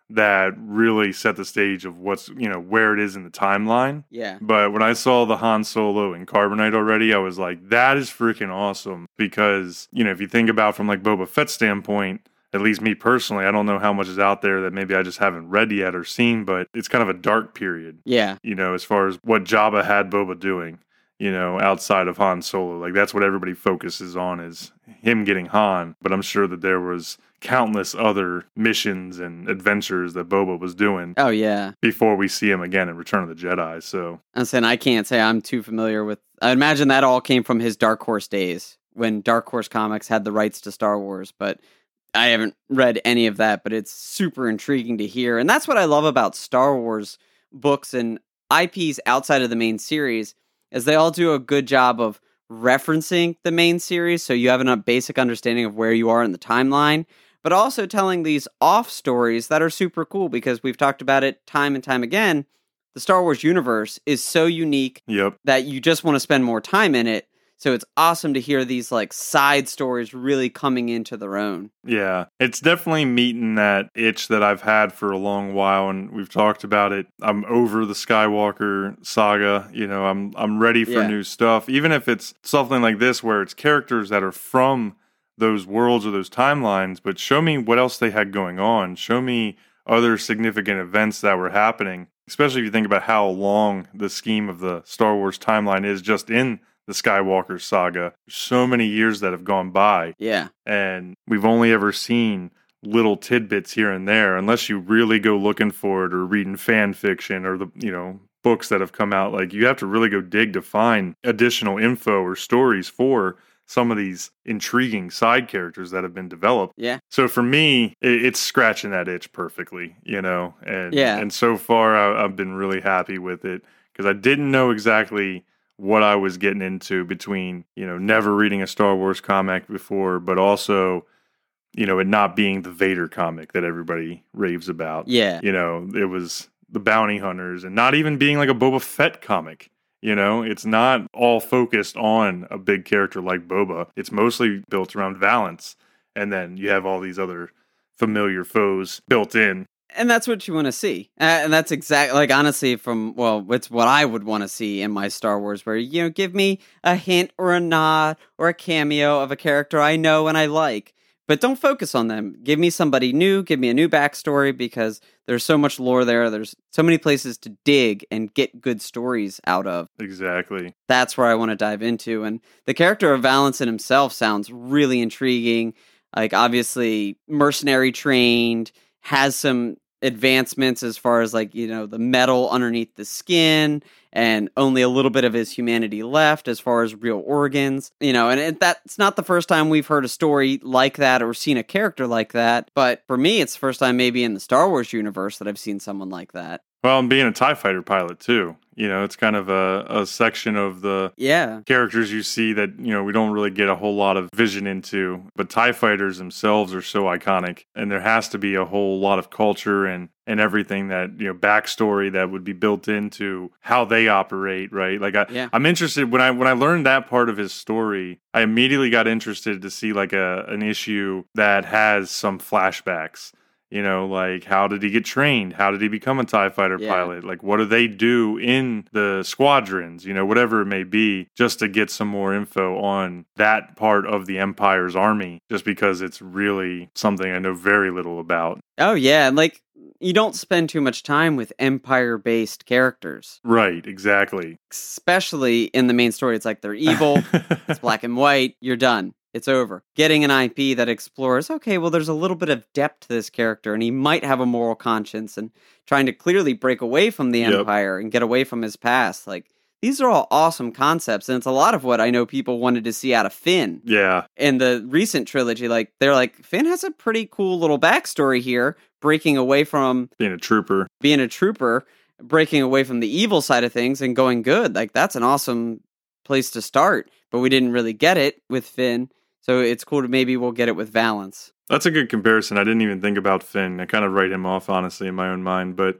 that really set the stage of what's, you know, where it is in the timeline. Yeah. But when I saw the Han Solo and Carbonite already, I was like, that is freaking awesome. Because, you know, if you think about from like Boba Fett's standpoint, at least me personally, I don't know how much is out there that maybe I just haven't read yet or seen, but it's kind of a dark period. Yeah. You know, as far as what Jabba had Boba doing, you know, outside of Han Solo. Like, that's what everybody focuses on is him getting Han. But I'm sure that there was countless other missions and adventures that Boba was doing. Oh, yeah. Before we see him again in Return of the Jedi, so. I'm saying I can't say I'm too familiar with... I imagine that all came from his Dark Horse days, when Dark Horse Comics had the rights to Star Wars, but I haven't read any of that, but it's super intriguing to hear. And that's what I love about Star Wars books and I Ps outside of the main series, is they all do a good job of referencing the main series, so you have a basic understanding of where you are in the timeline, but also telling these off stories that are super cool, because we've talked about it time and time again. The Star Wars universe is so unique yep. that you just want to spend more time in it. So it's awesome to hear these like side stories really coming into their own. Yeah, it's definitely meeting that itch that I've had for a long while, and we've talked about it. I'm over the Skywalker saga. You know, I'm I'm ready for Yeah. new stuff, even if it's something like this where it's characters that are from those worlds or those timelines. But show me what else they had going on. Show me other significant events that were happening. Especially if you think about how long the scheme of the Star Wars timeline is just in the Skywalker saga. So many years that have gone by. Yeah. And we've only ever seen little tidbits here and there, unless you really go looking for it or reading fan fiction or the, you know, books that have come out. Like, you have to really go dig to find additional info or stories for some of these intriguing side characters that have been developed. Yeah. So for me, it, it's scratching that itch perfectly, you know, and, Yeah. and so far I, I've been really happy with it, because I didn't know exactly what I was getting into between, you know, never reading a Star Wars comic before, but also, you know, it not being the Vader comic that everybody raves about. Yeah. You know, it was the bounty hunters, and not even being like a Boba Fett comic. You know, it's not all focused on a big character like Boba. It's mostly built around Valance. And then you have all these other familiar foes built in. And that's what you want to see. Uh, and that's exactly, like, honestly, from, well, it's what I would want to see in my Star Wars, where, you know, give me a hint or a nod or a cameo of a character I know and I like. But don't focus on them. Give me somebody new. Give me a new backstory, because there's so much lore there. There's so many places to dig and get good stories out of. Exactly. That's where I want to dive into. And the character of Valentin himself sounds really intriguing. Like, obviously, mercenary trained, has some advancements as far as, like, you know, the metal underneath the skin, and only a little bit of his humanity left as far as real organs, you know, and it, that's not the first time we've heard a story like that or seen a character like that. But for me, it's the first time maybe in the Star Wars universe that I've seen someone like that. Well, and being a TIE fighter pilot too, you know, it's kind of a, a section of the Yeah. characters you see that, you know, we don't really get a whole lot of vision into, but TIE fighters themselves are so iconic, and there has to be a whole lot of culture and, and everything that, you know, backstory that would be built into how they operate, right? Like, I, Yeah. I'm interested, when I, when I learned that part of his story, I immediately got interested to see like a, an issue that has some flashbacks. You know, like, how did he get trained? How did he become a TIE fighter Yeah. pilot? Like, what do they do in the squadrons? You know, whatever it may be, just to get some more info on that part of the Empire's army, just because it's really something I know very little about. Oh, yeah. And, like, you don't spend too much time with Empire-based characters. Right, exactly. Especially in the main story. It's like they're evil, it's black and white, you're done. It's over. Getting an I P that explores, okay, well, there's a little bit of depth to this character, and he might have a moral conscience, and trying to clearly break away from the Yep. Empire and get away from his past. Like, these are all awesome concepts, and it's a lot of what I know people wanted to see out of Finn. Yeah. In the recent trilogy, like, they're like, Finn has a pretty cool little backstory here, breaking away from Being a trooper. being a trooper, breaking away from the evil side of things and going good. Like, that's an awesome place to start, but we didn't really get it with Finn. So it's cool to maybe we'll get it with Valance. That's a good comparison. I didn't even think about Finn. I kind of write him off, honestly, in my own mind, but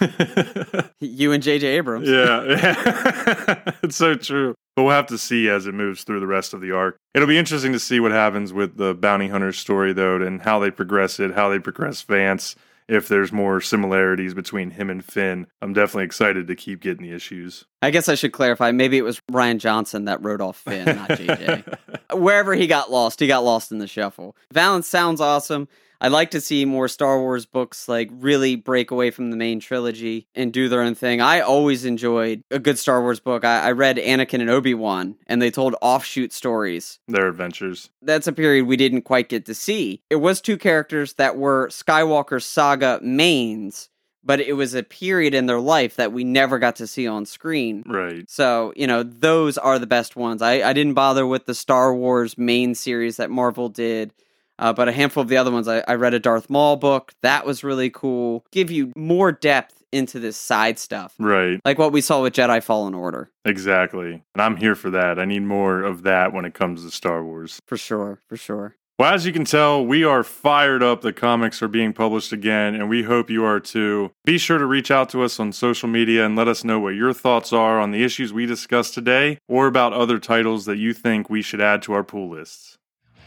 You and J J Abrams. yeah, yeah. It's so true. But we'll have to see as it moves through the rest of the arc. It'll be interesting to see what happens with the bounty hunter story, though, and how they progress it, how they progress Vance, if there's more similarities between him and Finn. I'm definitely excited to keep getting the issues. I guess I should clarify. Maybe it was Rian Johnson that wrote off Finn, not J J. Wherever he got lost, he got lost in the shuffle. Valance sounds awesome. I'd like to see more Star Wars books like really break away from the main trilogy and do their own thing. I always enjoyed a good Star Wars book. I, I read Anakin and Obi-Wan, and they told offshoot stories. Their adventures. That's a period we didn't quite get to see. It was two characters that were Skywalker Saga mains, but it was a period in their life that we never got to see on screen. Right. So, you know, those are the best ones. I, I didn't bother with the Star Wars main series that Marvel did. Uh, but a handful of the other ones, I, I read a Darth Maul book. That was really cool. Give you more depth into this side stuff. Right. Like what we saw with Jedi Fallen Order. Exactly. And I'm here for that. I need more of that when it comes to Star Wars. For sure. For sure. Well, as you can tell, we are fired up. The comics are being published again, and we hope you are too. Be sure to reach out to us on social media and let us know what your thoughts are on the issues we discussed today or about other titles that you think we should add to our pool lists.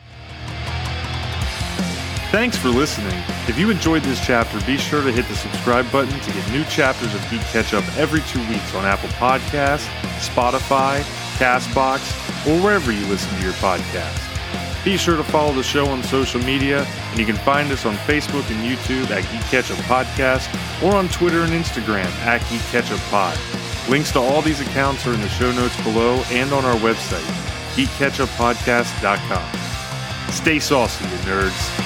Thanks for listening. If you enjoyed this chapter, be sure to hit the subscribe button to get new chapters of Geek Catch Up every two weeks on Apple Podcasts, Spotify, CastBox, or wherever you listen to your podcast. Be sure to follow the show on social media, and you can find us on Facebook and YouTube at Geek Catch Up Podcast, or on Twitter and Instagram at Geek Catch Up Pod. Links to all these accounts are in the show notes below and on our website, geek catch up podcast dot com. Stay saucy, you nerds.